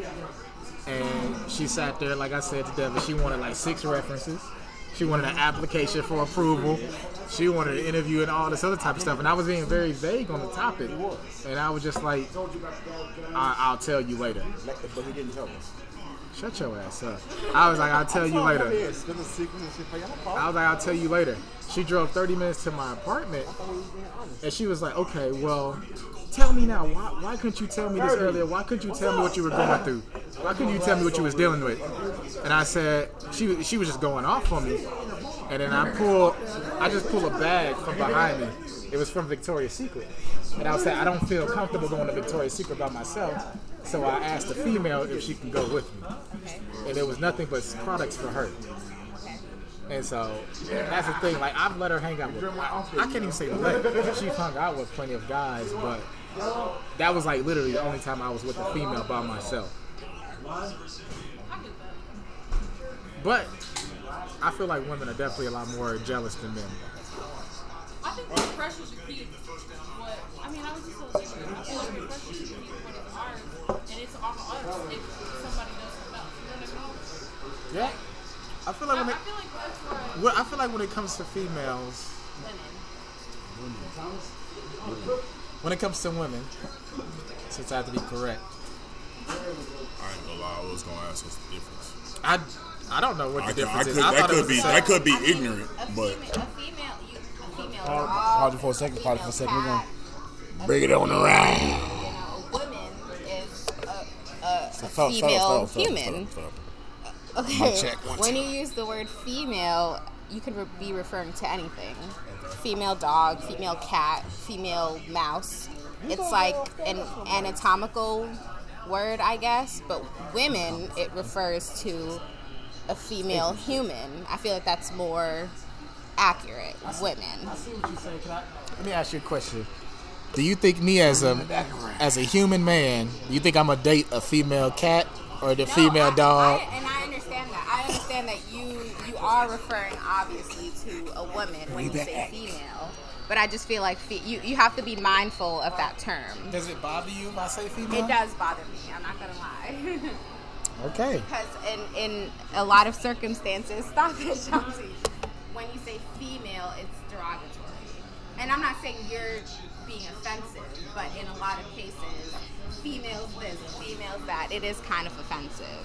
And she sat there, like I said to Devin, she wanted like six references. She wanted an application for approval. She wanted an interview and all this other type of stuff. And I was being very vague on the topic. And I was just like, I- I'll tell you later. But he didn't tell us. Shut your ass up. I was like, I'll tell you later. Spin the secret and shit for y'all. I was like, I'll tell you later. She drove thirty minutes to my apartment. And she was like, okay, well, tell me now. Why, why couldn't you tell me this earlier? Why couldn't you tell me what you were going through? Why couldn't you tell me what you was dealing with? And I said, she she was just going off on me. and then I pull, I just pull a bag from behind me. It was from Victoria's Secret, and I was saying I don't feel comfortable going to Victoria's Secret by myself, so I asked the female if she can go with me, Okay. and there was nothing but products for her. And so that's the thing. Like I've let her hang out with. I, I can't even say let. She's hung out with plenty of guys, but that was like literally the only time I was with a female by myself. But I feel like women are definitely a lot more jealous than men. I think the pressure should be what I mean. I was just so ignorant. I feel like the pressure should be what is ours, and it's on us if somebody does something else. You know what I mean? Yeah. I feel like I, when I it, feel like that's where well, I feel like when it comes to females, women. when it comes to women, since I have to be correct, I ain't gonna lie, I was gonna ask what's the difference. I I don't know what the I could, difference I could, is. I that thought it could was be the same. that could be I mean, ignorant, a but female, a female, you, a female Pause- dog, pause it for a second, pause it for a second, we're female gonna cat, bring it on around. you know, a woman is a, a, a Stop, stop, female stop, stop, human. stop, stop. Okay. check, one When you use the word female, you could re- be referring to anything. Female dog, female cat, female mouse. It's like an anatomical word, I guess, but women, it refers to a female human. I feel like that's more accurate. Women. I see what you're saying. Can I, let me ask you a question. Do you think me as a as a human man, do you think I'm gonna date a female cat or the No, female I- dog? I, and I understand that. I understand that you you are referring obviously to a woman when you say female, but I just feel like fe- you you have to be mindful of that term. Does it bother you if I say female? It does bother me. I'm not gonna lie. Okay. Because in, in a lot of circumstances, stop it, Shanti. When you say female, it's derogatory. And I'm not saying you're being offensive, but in a lot of cases, females this, females that, it is kind of offensive.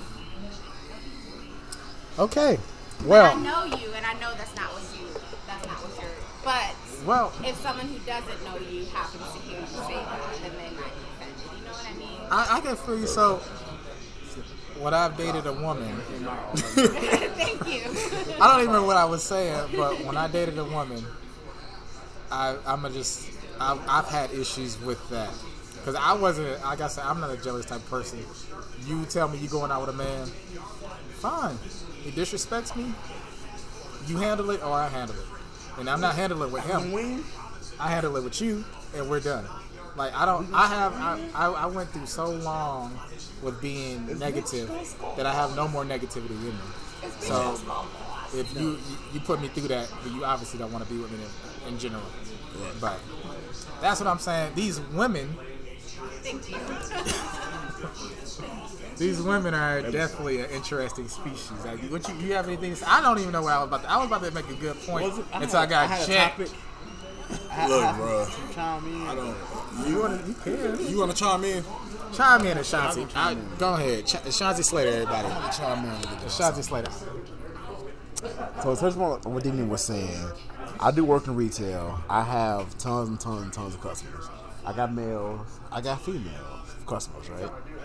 Okay. I Well, know you, and I know that's not what you, that's not what you're, but well, if someone who doesn't know you happens to hear you say that, then they might be offended. You know what I mean? I, I can feel you. So, when I've dated a woman, Thank you. I don't even remember what I was saying, but when I dated a woman, I, I'm a just, I've, I've had issues with that. Because I wasn't, like I said, I'm not a jealous type of person. You tell me you going out with a man, fine. He disrespects me, you handle it or I handle it. And I'm not handling it with him. I handle it with you, and we're done. Like, I don't, I have, I, I, I went through so long with being negative that I have no more negativity in me. So, if you, you put me through that, you obviously don't want to be with me in, in general. But that's what I'm saying. These women, Thank you. these women are definitely an interesting species. Like, what you, you have anything to say? I don't even know what I was about to, I was about to make a good point Was it- I until I had- got I had a checked. topic. I- Look, I- bro, Chime in. I don't. You want to, you can. You want to chime in? Chime in, Ashanti. I, go ahead. Ch- Ashanti Slater, everybody. Chime in. Ashanti Slater. So, touch on what Dini was saying. I do work in retail. I have tons and tons and tons of customers. I got males. I got female customers, right?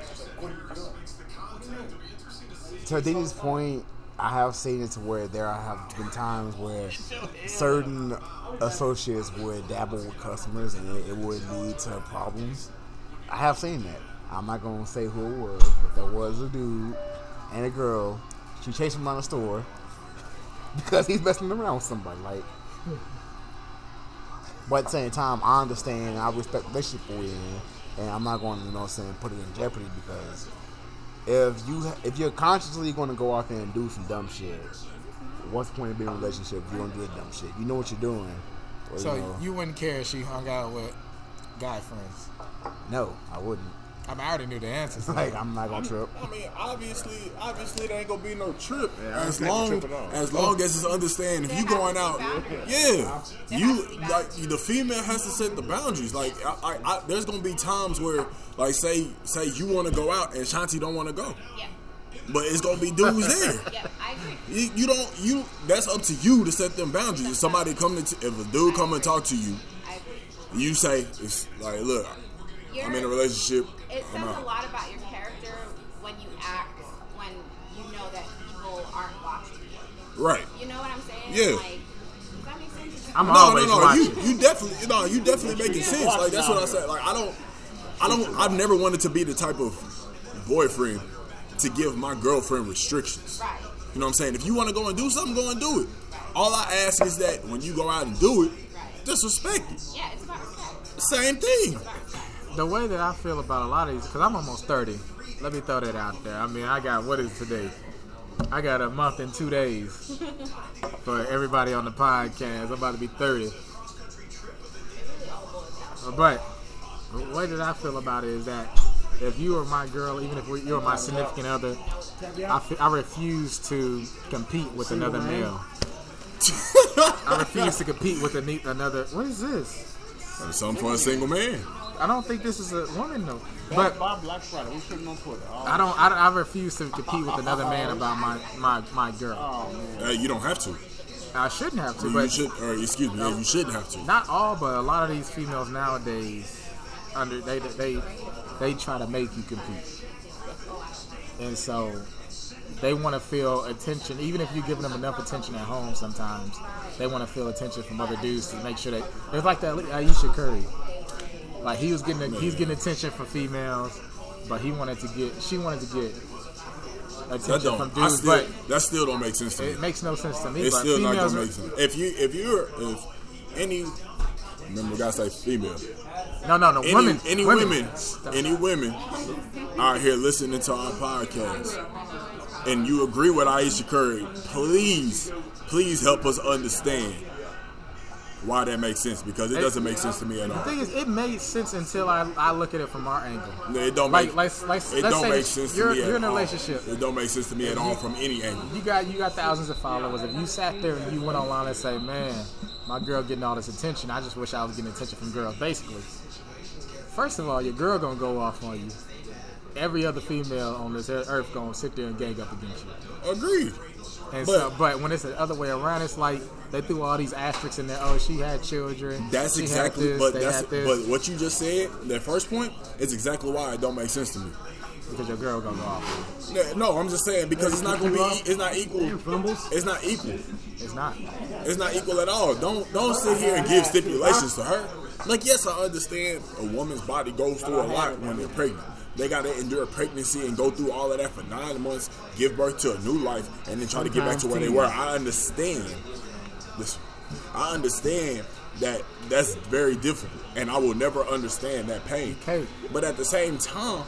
To Dini's point, I have seen it to where there have been times where certain associates would dabble with customers and it, it would lead to problems. I have seen that. I'm not going to say who it was, but there was a dude and a girl. She chased him around the store because he's messing around with somebody. Like, but at the same time, I understand and I respect the relationship we're in, and I'm not going to, you know what I'm saying, put it in jeopardy because if you if you're consciously going to go out there and do some dumb shit, what's the point of being in a relationship if you're going to do the dumb shit? You know what you're doing. Or, So you know, you wouldn't care if she hung out with guy friends? no, I wouldn't. I mean, I already knew the answers. Like, I'm not going to trip. I mean, obviously, obviously, there ain't gonna be no trip Yeah, I as ain't long trip at all. as long as it's understand. If you going out, yeah, you like the female has to set the boundaries. Like, I, I, I, there's gonna be times where, like, say, say you want to go out and Shanti don't want to go, Yeah. but it's gonna be dudes there. Yeah, I agree. You, you don't, you. That's up to you to set them boundaries. If somebody come to, if a dude come and talk to you, I agree. you say, it's like, look, I'm in a relationship. It I'm says out. a lot about your character when you act when you know that people aren't watching you. Right. You know what I'm saying? Yeah. Like, does that make sense? I'm No, always no, no. You, watching. you definitely, no, you definitely making sense. Like that's what I said. Like I don't, I don't, I've never wanted to be the type of boyfriend to give my girlfriend restrictions. Right. You know what I'm saying? If you want to go and do something, go and do it. All I ask is that when you go out and do it, just respect it. Yeah, it's about respect. Same thing. The way that I feel about a lot of these, because I'm almost thirty. Let me throw that out there. I mean, I got, what is today? I got a month and two days for everybody on the podcast. I'm about to be thirty. But the way that I feel about it is that if you are my girl, even if you're my significant other, I, f- I refuse to compete with another male. I refuse to compete with a, another. What is this? That's something for a single man. I don't think this is a woman though. But But Bob Black Friday, we shouldn't on Twitter. Oh, I don't. I, I refuse to compete with another man about my my my girl. Uh, you don't have to. I shouldn't have to, You but should, or excuse me, yeah, you shouldn't have to. not all. But a lot of these females nowadays, under they they they try to make you compete, and so they want to feel attention. Even if you're giving them enough attention at home, sometimes they want to feel attention from other dudes to make sure that it's like that Aisha Curry. Like he was getting he's getting attention from females, but he wanted to get she wanted to get That attention don't. from I dudes, still, but that still don't make sense to me. it makes no sense to me. It's but still not females gonna are- make sense. If you, if you're, if any, remember, we gotta say female. No, no, no. Any, women, any women, women, any women out here listening to our podcast, and you agree with Aisha Curry, please, please help us understand why that makes sense, because it doesn't make sense to me at The all. thing is, it made sense until I, I look at it from our angle. It don't Like, make, like, like it let's don't say make sense to you're, me at you're in a all. relationship. It don't make sense to me at all from any angle. You got you got thousands of followers. If you sat there and you went online and say, "Man, my girl getting all this attention. I just wish I was getting attention from girls." Basically, first of all, your girl gonna go off on you. Every other female on this earth gonna sit there and gang up against you. Agreed. And But- so, but when it's the other way around, it's like they threw all these asterisks in there. Oh, she had children. That's she exactly, had this, but they that's, had this, but what you just said, that first point, is exactly why it don't make sense to me. because your girl gonna go off. Yeah, no, I'm just saying because it's not gonna be, it's not equal. It's not equal. It's not. It's not equal at all. Don't don't sit here and give stipulations to her. Like, yes, I understand a woman's body goes through a lot when they're pregnant. They got to endure pregnancy and go through all of that for nine months, give birth to a new life, and then try to get back to where they were. I understand this. I understand that that's very difficult, and I will never understand that pain. Okay. But at the same time,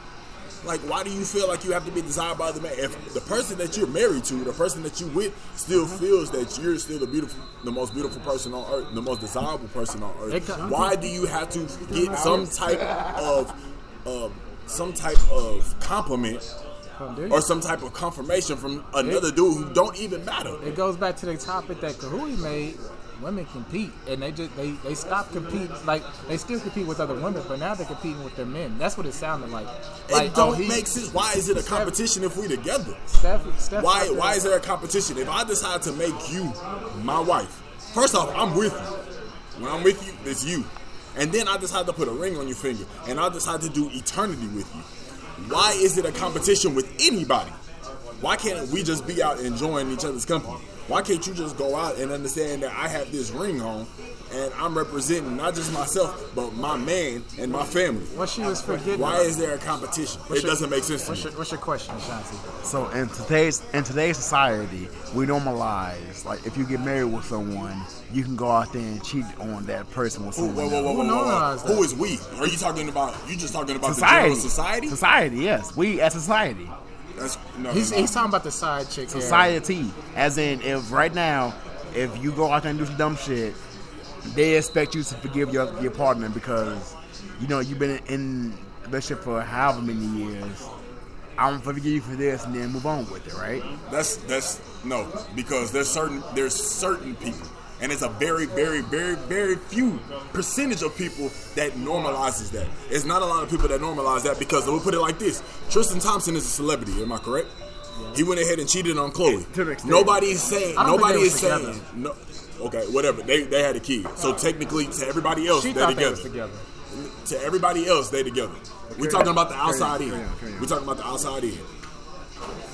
like, why do you feel like you have to be desired by the man? If the person that you're married to, the person that you with, still feels that you're still the beautiful, the most beautiful person on earth, the most desirable person on earth, It co- why do you have to get some type of, um, some type of compliment or some type of confirmation from another dude who don't even matter? It goes back to the topic that Kahui made. Women compete, and they just they they stop competing. Like they still compete with other women, but now they're competing with their men. That's what it sounded like. Like, It don't oh, he- make sense. Why is it a competition if we together? Steph, Steph Why out there- why is there a competition? If I decide to make you my wife, first off, I'm with you. When I'm with you, it's you. And then I decide to put a ring on your finger, and I decide to do eternity with you. Why is it a competition with anybody? Why can't we just be out enjoying each other's company? Why can't you just go out and understand that I have this ring on and I'm representing not just myself, but my man and my family? What she was forgetting. Why is there a competition? What's It your- doesn't make sense to What's me. your, what's your question, Ashanti? So in today's in today's society, we normalize like if you get married with someone, you can go out there and cheat on that person with Who, someone whoa, whoa, whoa, else. whoa, whoa, normalized whoa. that? Who is we? Are you talking about? You just talking about Society. the general society? Society, yes. We as society. That's no. He's, no, no. he's talking about the side chick here. Society. As in if right now, if you go out there and do some dumb shit, they expect you to forgive your your partner because you know you've been in a relationship for however many years. I'm gonna forgive you for this and then move on with it, right? That's that's no, because there's certain there's certain people, and it's a very very very very few percentage of people that normalizes that. It's not a lot of people that normalize that because we'll put it like this: Tristan Thompson is a celebrity. Am I correct? He went ahead and cheated on Chloe. To an extent. Nobody is saying. I don't think Nobody they is was saying. together. No. Okay, whatever. They they had a kid, so technically to everybody else She they're thought they together. was together. To everybody else, they together. We talking about the outside carry on, in. carry on. We talking about the outside in.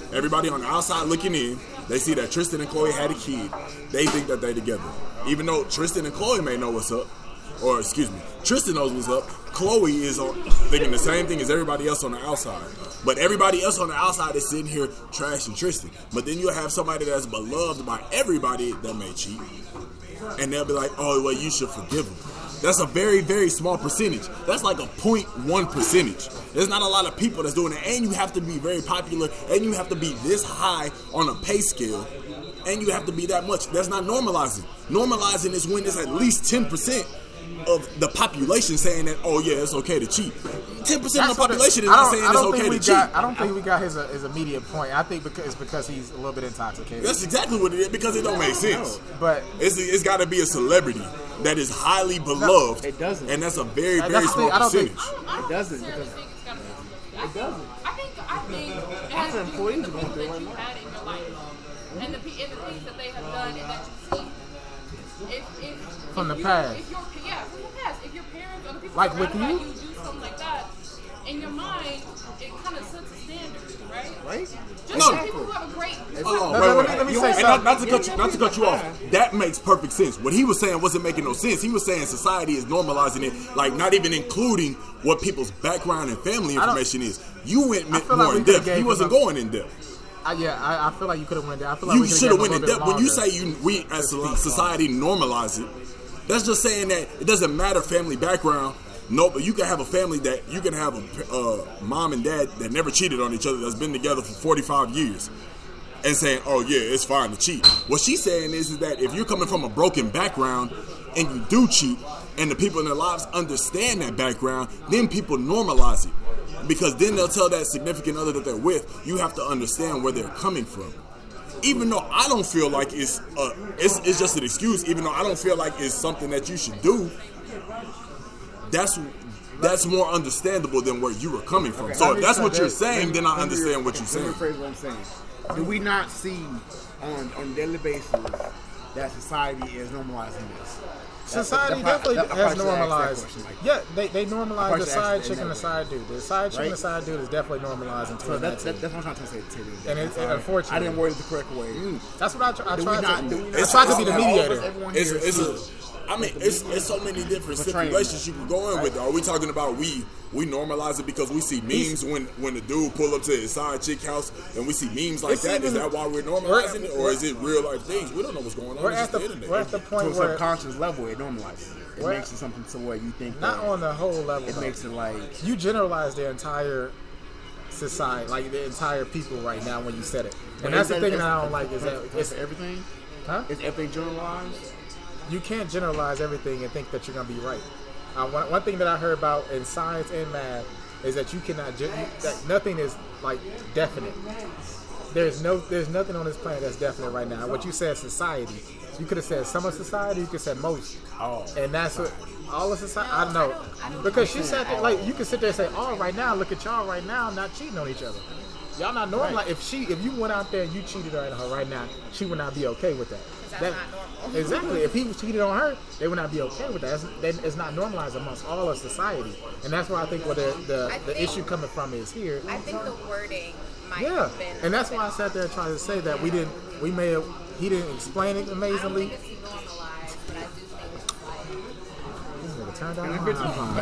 Everybody on the outside looking in, they see that Tristan and Chloe had a kid. They think that they together. Even though Tristan and Chloe may know what's up, or excuse me, Tristan knows what's up, Chloe is on, thinking the same thing as everybody else on the outside. But everybody else on the outside is sitting here trashing Tristan. But then you have somebody that's beloved by everybody that may cheat, and they'll be like, oh, well, you should forgive him. That's a very, very small percentage. That's like a zero point one percentage. There's not a lot of people that's doing it. And you have to be very popular. And you have to be this high on a pay scale. And you have to be that much. That's not normalizing. Normalizing is when it's at least ten percent of the population saying that, oh, yeah, it's okay to cheat. ten percent of the population is not saying it's okay to cheat. Got, I don't think we got his, uh, his immediate point. I think because it's because he's a little bit intoxicated. That's exactly what it is, because it don't make sense. But it's it's got to be a celebrity that is highly beloved. No, it doesn't. And that's a very, That's very the small thing, I don't percentage. think- I don't It doesn't, necessarily because- think it's gotta be. It doesn't. I think I think it has to do employees with the going people through that it you right had in your life and the pe- and the things that they have done and that you see. If, if, From if the you- past. If your, yeah, from the past. If your parents or the people Like around with about you? you do something like that, in your mind, it kind of sets a standard, right? Right? Just No. like people who have a great. Hold on, Let- wait, let wait, me- let me wait. say And not, something. not to cut you, not to cut you off. That makes perfect sense. What he was saying wasn't making no sense. He was saying society is normalizing it, like not even including what people's background and family don't- information is. You went I feel more like we in could've depth. gave He wasn't him a- going in depth. I, yeah, I, I feel like you could have went there. I feel like You we could've should have gave went him in a depth. little When you bit say you, we as a society normalize it, that's just saying that it doesn't matter family background. No, but you can have a family that you can have a uh, mom and dad that never cheated on each other, that's been together for forty-five years, and saying, "Oh yeah, it's fine to cheat." What she's saying is, is that if you're coming from a broken background and you do cheat, and the people in their lives understand that background, then people normalize it, because then they'll tell that significant other that they're with, you have to understand where they're coming from. Even though I don't feel like it's uh, it's it's just an excuse. Even though I don't feel like it's something that you should do. That's that's more understandable than where you were coming from. So if that's what you're saying, then I understand what you're Let saying. me rephrase what I'm saying. Do we not see on on a daily basis that society is normalizing this? Society That- that definitely part- that has part should ask that normalized. question, like- Yeah, they, they normalize part the should side ask it chick in and the that side dude. The side chick and the Right? side dude is definitely normalizing to So that that, that, too. that's what I'm trying to say. To you. And it- Sorry. and unfortunately- I didn't word it the correct way. That's what I, try, I Do we tried not- to. do we I not- tried to be the all of us, mediator. everyone It's, here it's is- a, I mean, it's, it's so many different Portraying stipulations that. you can go in with. Are we talking about we we normalize it because we see memes when when the dude pull up to his side chick house and we see memes like It's that? Is even- that why we're normalizing it, or is it real life things? We don't know what's going on. We're It's at just the the internet. we're at the to a point where subconscious level, it normalizes it. It We're- makes it something to where you think not that on the whole level. it though. makes it like You generalize the entire society, like the entire people right now when you said it. And that's the thing that I don't like is that it's it's everything. huh? Is everything generalized? You can't generalize everything and think that you're gonna be right. Uh, one, one thing that I heard about in science and math is that you cannot, gen- you, that nothing is like definite. There's no, there's nothing on this planet that's definite right now. What you said, society, you could have said some of society, you could have said most, Oh, and that's what all of society. No, I know I don't- I don't because think she so. said that, like you can sit there and say, "Oh, right now, look at y'all right now, not cheating on each other." Y'all not normal. Like if she, if you went out there and you cheated on her right now, she would not be okay with that. That's That- not normal. Exactly. If he cheated on her, they would not be okay with that. That's, then it's not normalized amongst all of society, and that's where I think where the the, I the think- issue coming from is here. I think the wording might Yeah, have been. and that's why I sat there and tried to say that we didn't. We may have. He didn't explain it I don't amazingly. think it's normalized, but I do think it's like. This nigga turned down my iPhone.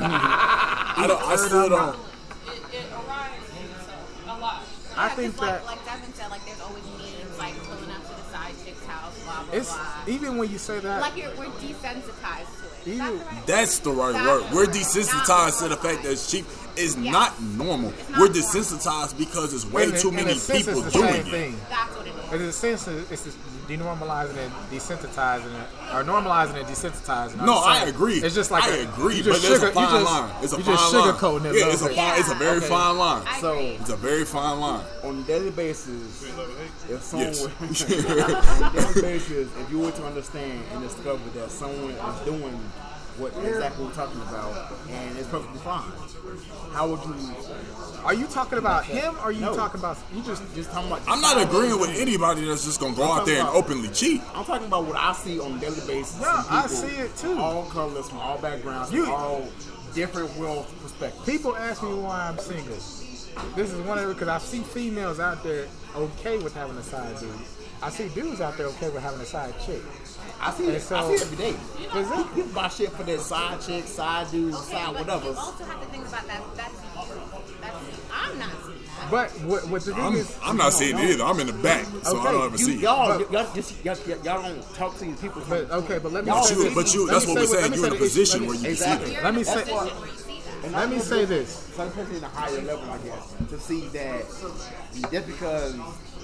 I don't. I still don't. It, it arises a lot. I Yeah, 'cause think like, that like Devin said, like there's always memes like pulling up to the side chick's house, blah blah it's blah. even when you say that. Like you're, we're desensitized to it. Is You- that the right That's the right That's word. the We're word. desensitized to the Not fact that it's cheap. It's Yes. not normal. It's not We're normal. desensitized because there's way in a- too in many a sense, people it's the doing same it. thing. That's what it is. But in a sense, it's just denormalizing and desensitizing it, or normalizing and desensitizing. No, I'm I saying. agree. It's just like I a- agree, you but just there's sugar- a fine you just, line. It's a you fine just line. sugarcoating it. Yeah, a it's a little bit. fine. It's a very Okay. fine line. I So- agree. It's a very fine line. on a daily basis, if someone Yes. were, on a daily basis, if you were to understand and discover that someone is doing what exactly we're talking about and it's perfectly fine, how would you? Are you talking about him, or are you No. talking about you just? Just talking about. I'm not agreeing with anybody that's just gonna go out there and openly cheat. I'm talking about what I see on a daily basis. Yeah, from I people, see it too. All colors, from all backgrounds, You- from all different world perspectives. People ask me why I'm single. This is one of because I see females out there okay with having a side dude. I see dudes out there okay with having a side chick. I see And it. so- I see it every day. People people buy shit for their side chick, side dude, Okay, side but whatever. you also have to think about that. That's you. That's you. I'm not seeing that. But what, what the thing I'm, is, I'm not seeing it either. I'm in the back, so Okay, I don't ever You, see it. y'all, But- y'all, just, y'all, y'all don't talk to these people. but okay, but let me Y'all say But you, this. but you Let that's me what say we're saying. let me You're in a say this. position Let where me- you can see Exactly. that. You're Let in me a say- position where you see that. And Let I'm me gonna say do- this. Some person in a higher level, I guess, to see that just because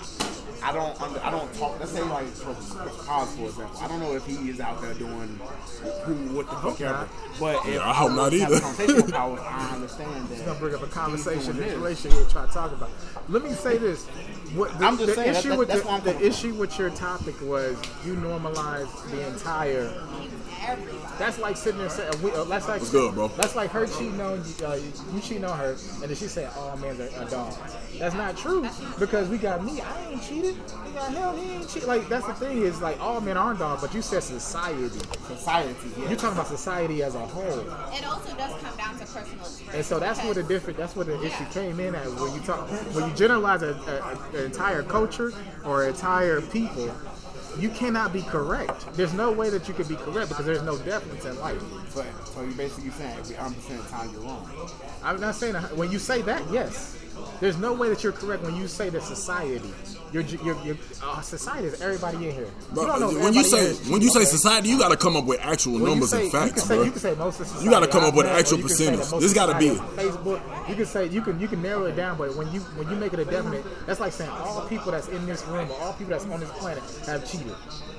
I don't, under, I don't talk. Let's say like for Oz, for example. I don't know if he is out there doing who, what the fuck ever. But if Yeah, I hope not have either. a conversation with Powers, I understand that. I'm gonna bring up a conversation he's doing situation we're trying to talk about. Let me say this. What the, I'm just the saying, issue that- with that's the, where I'm the coming issue with your topic was you normalized the entire. Everybody. That's like sitting there saying, we, uh, that's like What's good, bro? That's like her cheating on you, uh, you cheating on her, and then she saying, "All men's are, are dogs." That's not true because we got me. I ain't cheated. We got hell. He ain't cheated. Like that's the thing is like all men aren't dogs, but you said society. Society, yeah. You're talking about society as a whole. It also does come down to personal experience. And so that's where the different, that's where the issue came in at. When you talk, when you generalize a, a, a, an entire culture or entire people, you cannot be correct. There's no way that you can be correct because there's no deference in life. So, so you basically saying every one hundred percent of the time you're wrong. I'm not saying that, when you say that, yes. There's no way that you're correct when you say that society. Your, your, your uh, society is everybody in here. Bro, you don't know if when you everybody say in here is when you say cheating, okay? society, you got to come up with actual When you numbers say- and facts, you can say, bro. You can say most of society. You gotta come up with I've actual met, or you can say that percentage. most This of gotta be- society is Facebook. You can say you can you can narrow it down, but when you when you make it a definite, that's like saying all people that's in this room or all people that's on this planet have cheated.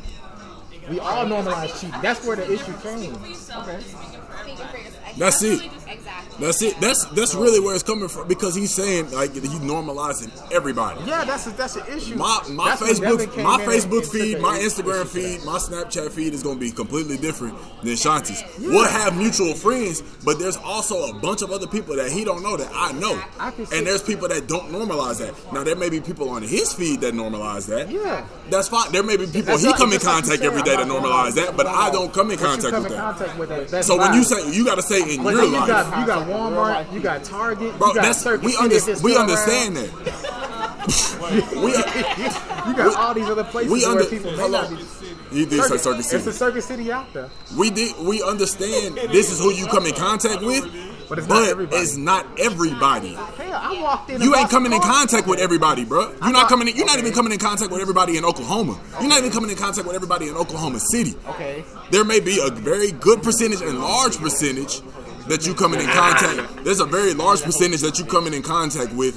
We all normalize cheating. That's where the issue came. Speaking for yourself. That's it. Exactly. That's it. That's that's really where it's coming from because he's saying like he's normalizing everybody. Yeah, that's a, that's an issue. My my That's when Devin Facebook came my in and- Facebook and took feed, a my issue Instagram for that. feed, my Snapchat feed is gonna be completely different than Shanti's. We'll have mutual friends, but there's also a bunch of other people that he don't know that I know. I can see- And there's people that don't normalize that. Now there may be people on his feed that normalize that. Yeah. That's fine. There may be people That's he like- come in just like you contact said, every day I'm that not normalize gonna- that, but I don't come in But you contact come with in that. contact with that. That's So when fine. you say you gotta say in But your then you life. got you got Walmart, you got Target, Bro, you got that's Circuit we, City under, if it's we still understand around. that. we You got all these other places we where under, people may hold not on. be. You did say Circuit- Circuit It's City. a Circuit City out there, We did. We understand this is who you come in contact with, but it's but not everybody. it's not everybody. Hell, I walked in. You and ain't coming in bought some contact with everybody, bro. You're not thought- coming. In, you're not okay. even coming in contact with everybody in Oklahoma. You're not even coming in contact with everybody in Oklahoma City. Okay. There may be a very good percentage and large percentage that you coming in contact. There's a very large percentage that you coming in contact with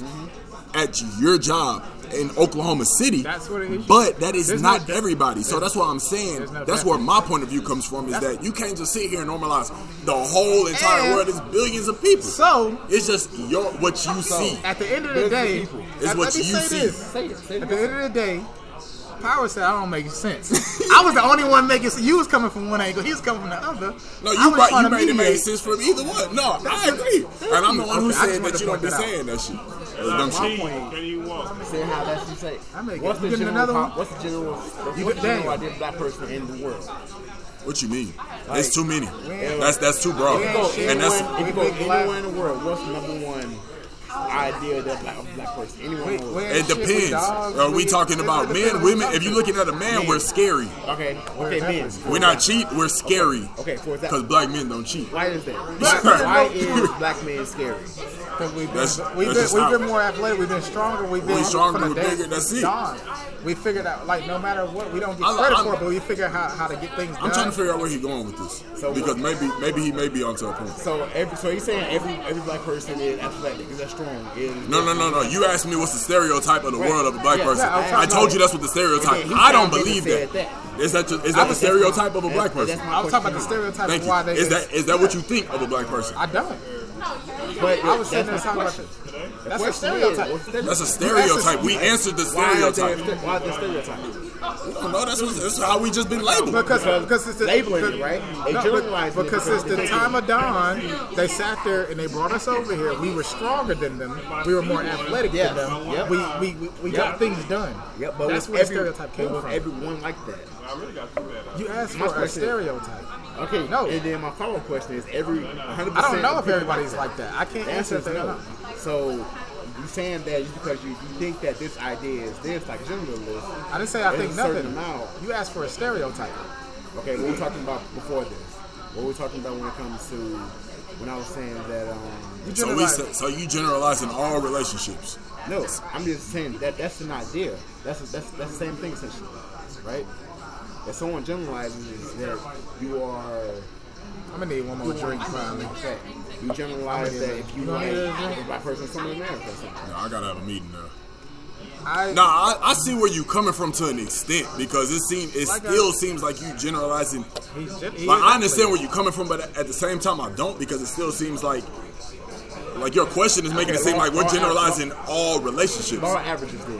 at your job in Oklahoma City. That's what it is. But that is There's not no- everybody. So that's what I'm saying. There's no That's where my point of view comes from. Is That's- that you can't just sit here and normalize the whole entire And- world. There's billions of people. So It's just your what you see. at the end of the day, It's let- what let me you say see. this. Say it. Say At the it. end of the day, Power said I don't make sense. I was the only one making sense. You was coming from one angle, he was coming from the other. No, I you was right, trying you to made it make mediate. sense from either one. No, That's I what- agree. thank And I'm the you. one who Okay, I said just wanted that to you don't point be that out. saying that shit. That's dumb My shit. point. Can you walk? Say how that's you say. I make it. What's the You getting general? another one? pop- What's the general? What's You the get- general dang. idea of black person in the world? What you mean? It's too many. ain't- That's that's too broad. we ain't Go shit. And anywhere, that's if you go we big black- anywhere in the world, what's the number one idea that black of black person? Anyone in the world? we- it shit, we depends. dogs, Are we we- talking it about depends men, on women? what If you're you're looking at a man, we're scary. Okay, okay, men. We're not cheat. We're scary. Okay, for Because example, black men don't cheat. why is that? Why, why is black men scary? Because we've been, That's- we've, that's been, just we've how- been more athletic, we've been stronger, we've been We stronger, from the we're day bigger, that's it. dawn. We figured out, like, no matter what, we don't get I- credit I'm- for it, but we figure out how, how to get things done. I'm trying to figure out where he's going with this. So- Because maybe maybe he may be onto a point. So every so he's saying every every black person is athletic, is that strong? Is No, no, no, no. You asked me what's the stereotype of the Right. world of a black Yeah, person. yeah, I was I trying told to- you that's what the stereotype. And then he I don't chimed in and believe said that. that. Is that the, is I that the was- stereotype of a that's- black that's person? my I was talking about the question. stereotype Thank of you. why they Is that is that what you think of a black person? I don't. But I was sitting there that's talking my about question. the, that's a Question is, stereotype. what's the That's a stereotype. We answered the Why are there stereotype. why the stereotype? We don't know. That's, what, that's how we just been labeled. Because, because it's the, Labeling because, it, right? They no, generalized but- it because because since the they- time of dawn, they sat there and they brought us over here. We were stronger than them. We were more athletic Yes. than them. Yep. We we, we, we Yep. got things done. Yep, but that's was where the every, stereotype came was from. everyone like that? I really got to figure that out. You asked My for a question- stereotype. Okay, No. And then my follow-up question is: every one hundred I percent don't know of if everybody's like that. I can't The answer answer that. is no. So, You saying that just because you, you think that this idea is this, like generalist. I didn't say I there's think a certain nothing. amount. You asked for a stereotype. Okay, what were we talking about before this? What were we talking about when it comes to when I was saying that? Um, You So we generalize- say- so you generalizing all relationships. no, I'm just saying that that's an idea. That's that's that's the same thing essentially, right? If someone generalizes that you are. I'm gonna need one more drink finally. Okay. You generalize I'm that gonna if get you it. like You want me to drink? a black person from America or something. No, I gotta have a meeting now. I, No, I, I see where you coming from to an extent because it seems it Like still I- seems like you generalizing. he's gen- he Like is I understand definitely- where you're coming from, but at the same time I don't because it still seems like like your question is making it seem like we're generalizing all relationships. Law averages then.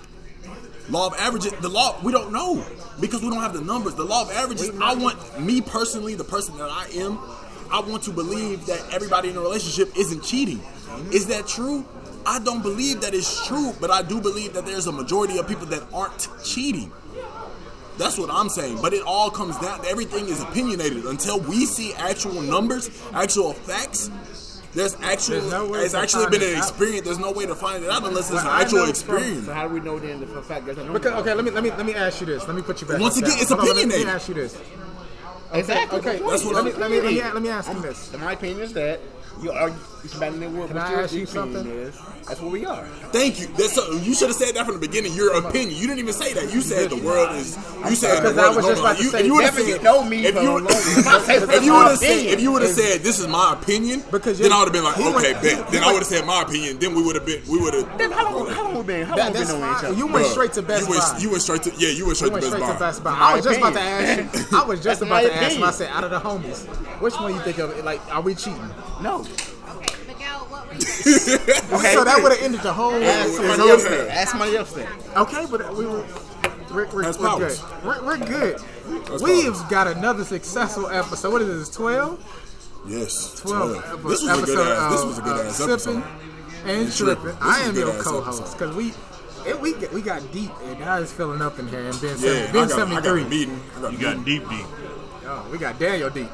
Law of averages, the law we don't know because we don't have the numbers. The law of averages. I want me personally, the person that I am, I want to believe that everybody in a relationship isn't cheating. Is that true? I don't believe that it's true, but I do believe that there's a majority of people that aren't cheating. That's what I'm saying. But it all comes down, everything is opinionated. Until we see actual numbers, actual facts, there's actual, There's no way it's to actually find been it an out. experience. There's no way to find it out unless it's Well, an I actual know from- experience. So how do we know then the for fact there's a number? Because okay, let me let me let me ask you this. Let me put you back. Once on again, track. it's Hold on, let me- opinionated. Let me ask you this. Exactly. Okay, That's what let I'm- me let me let me, let me ask you this. My opinion is that you are you combating the word. Can what I your ask you opinion something? Is. That's what we are. Thank you. That's so, you should have said that from the beginning. Your opinion. You didn't even say that. You said the world is. You said the Because I world was is just about to you, say, if you would have definitely said, know me if for you, a long time. if you would have said, Opinion. if you would have said, this is my opinion, Because then you- I would have been like, he okay, went- bet. Then I would have said my opinion. Then we would have been, we would have. Then how long? How long we been? How long That, we been that's knowing each fine. other? You went Bruh, straight to Best you went, Buy. You went straight to yeah. You went You straight went to straight to Best Buy. Best Buy. My I was just about to opinion. ask you. I was just That's about my to ask him. I opinion. said, out of the homies, which one you think of? Like, are we cheating? No. Miguel, what were you Okay. So that would have ended the whole. Ask Yeah, somebody yeah. else then. Ask somebody else then. Okay, but we were. We're, we're, That's we're powers. good. We're, we're good. That's We've powers. got another successful episode. What is this? twelve? Yes. twelve. twelve. This was a good ass. This was a good ass Sipping episode. and tripping. tripping. This I was a am good your ass co-host episode. because we. It, we get- we got deep and I was filling up in here and Ben, Yeah. seven, I Ben got, I got a seventy-three. meeting. I got a You got meeting. deep deep. Oh, we got Daniel deep.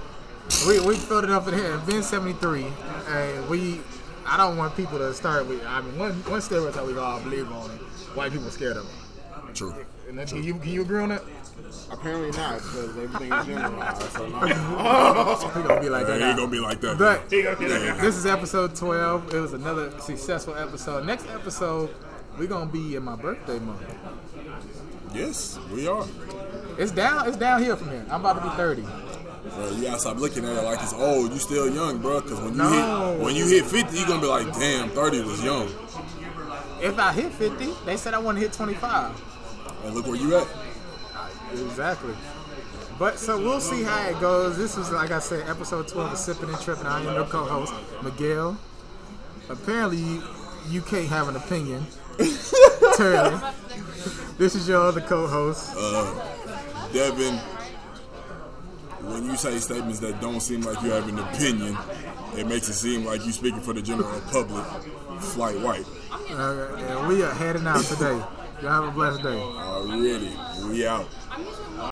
We we filled it up in here. Ben seventy-three, and we. I don't want people to start with. I mean, one one stereotype we all believe on it. White people scared of them. True. And then, can you can you agree on that? Apparently not, because everything is generalized. So no. We gonna be like It that. ain't now. gonna be like that. But Yeah. this is episode twelve. It was another successful episode. Next episode, we're gonna be in my birthday month. Yes, we are. It's down. It's downhill from here. I'm about to be thirty. Bro, you gotta stop looking at it like it's old. You still young, bro. Because when you No. hit when you hit fifty, you gonna be like, damn, thirty was young. If I hit fifty, they said I want to hit twenty-five. And look where you at. Exactly. But so we'll see how it goes. This is, like I said, episode twelve of Sipping and Tripping. I am your co-host, Miguel. Apparently, you, you can't have an opinion. Turley. This is your other co-host. Uh, Devin, when you say statements that don't seem like you have an opinion, it makes it seem like you speaking for the general public. Flight White. Uh, and we are heading out today. Y'all have a blessed day. Already, we out. I'm usually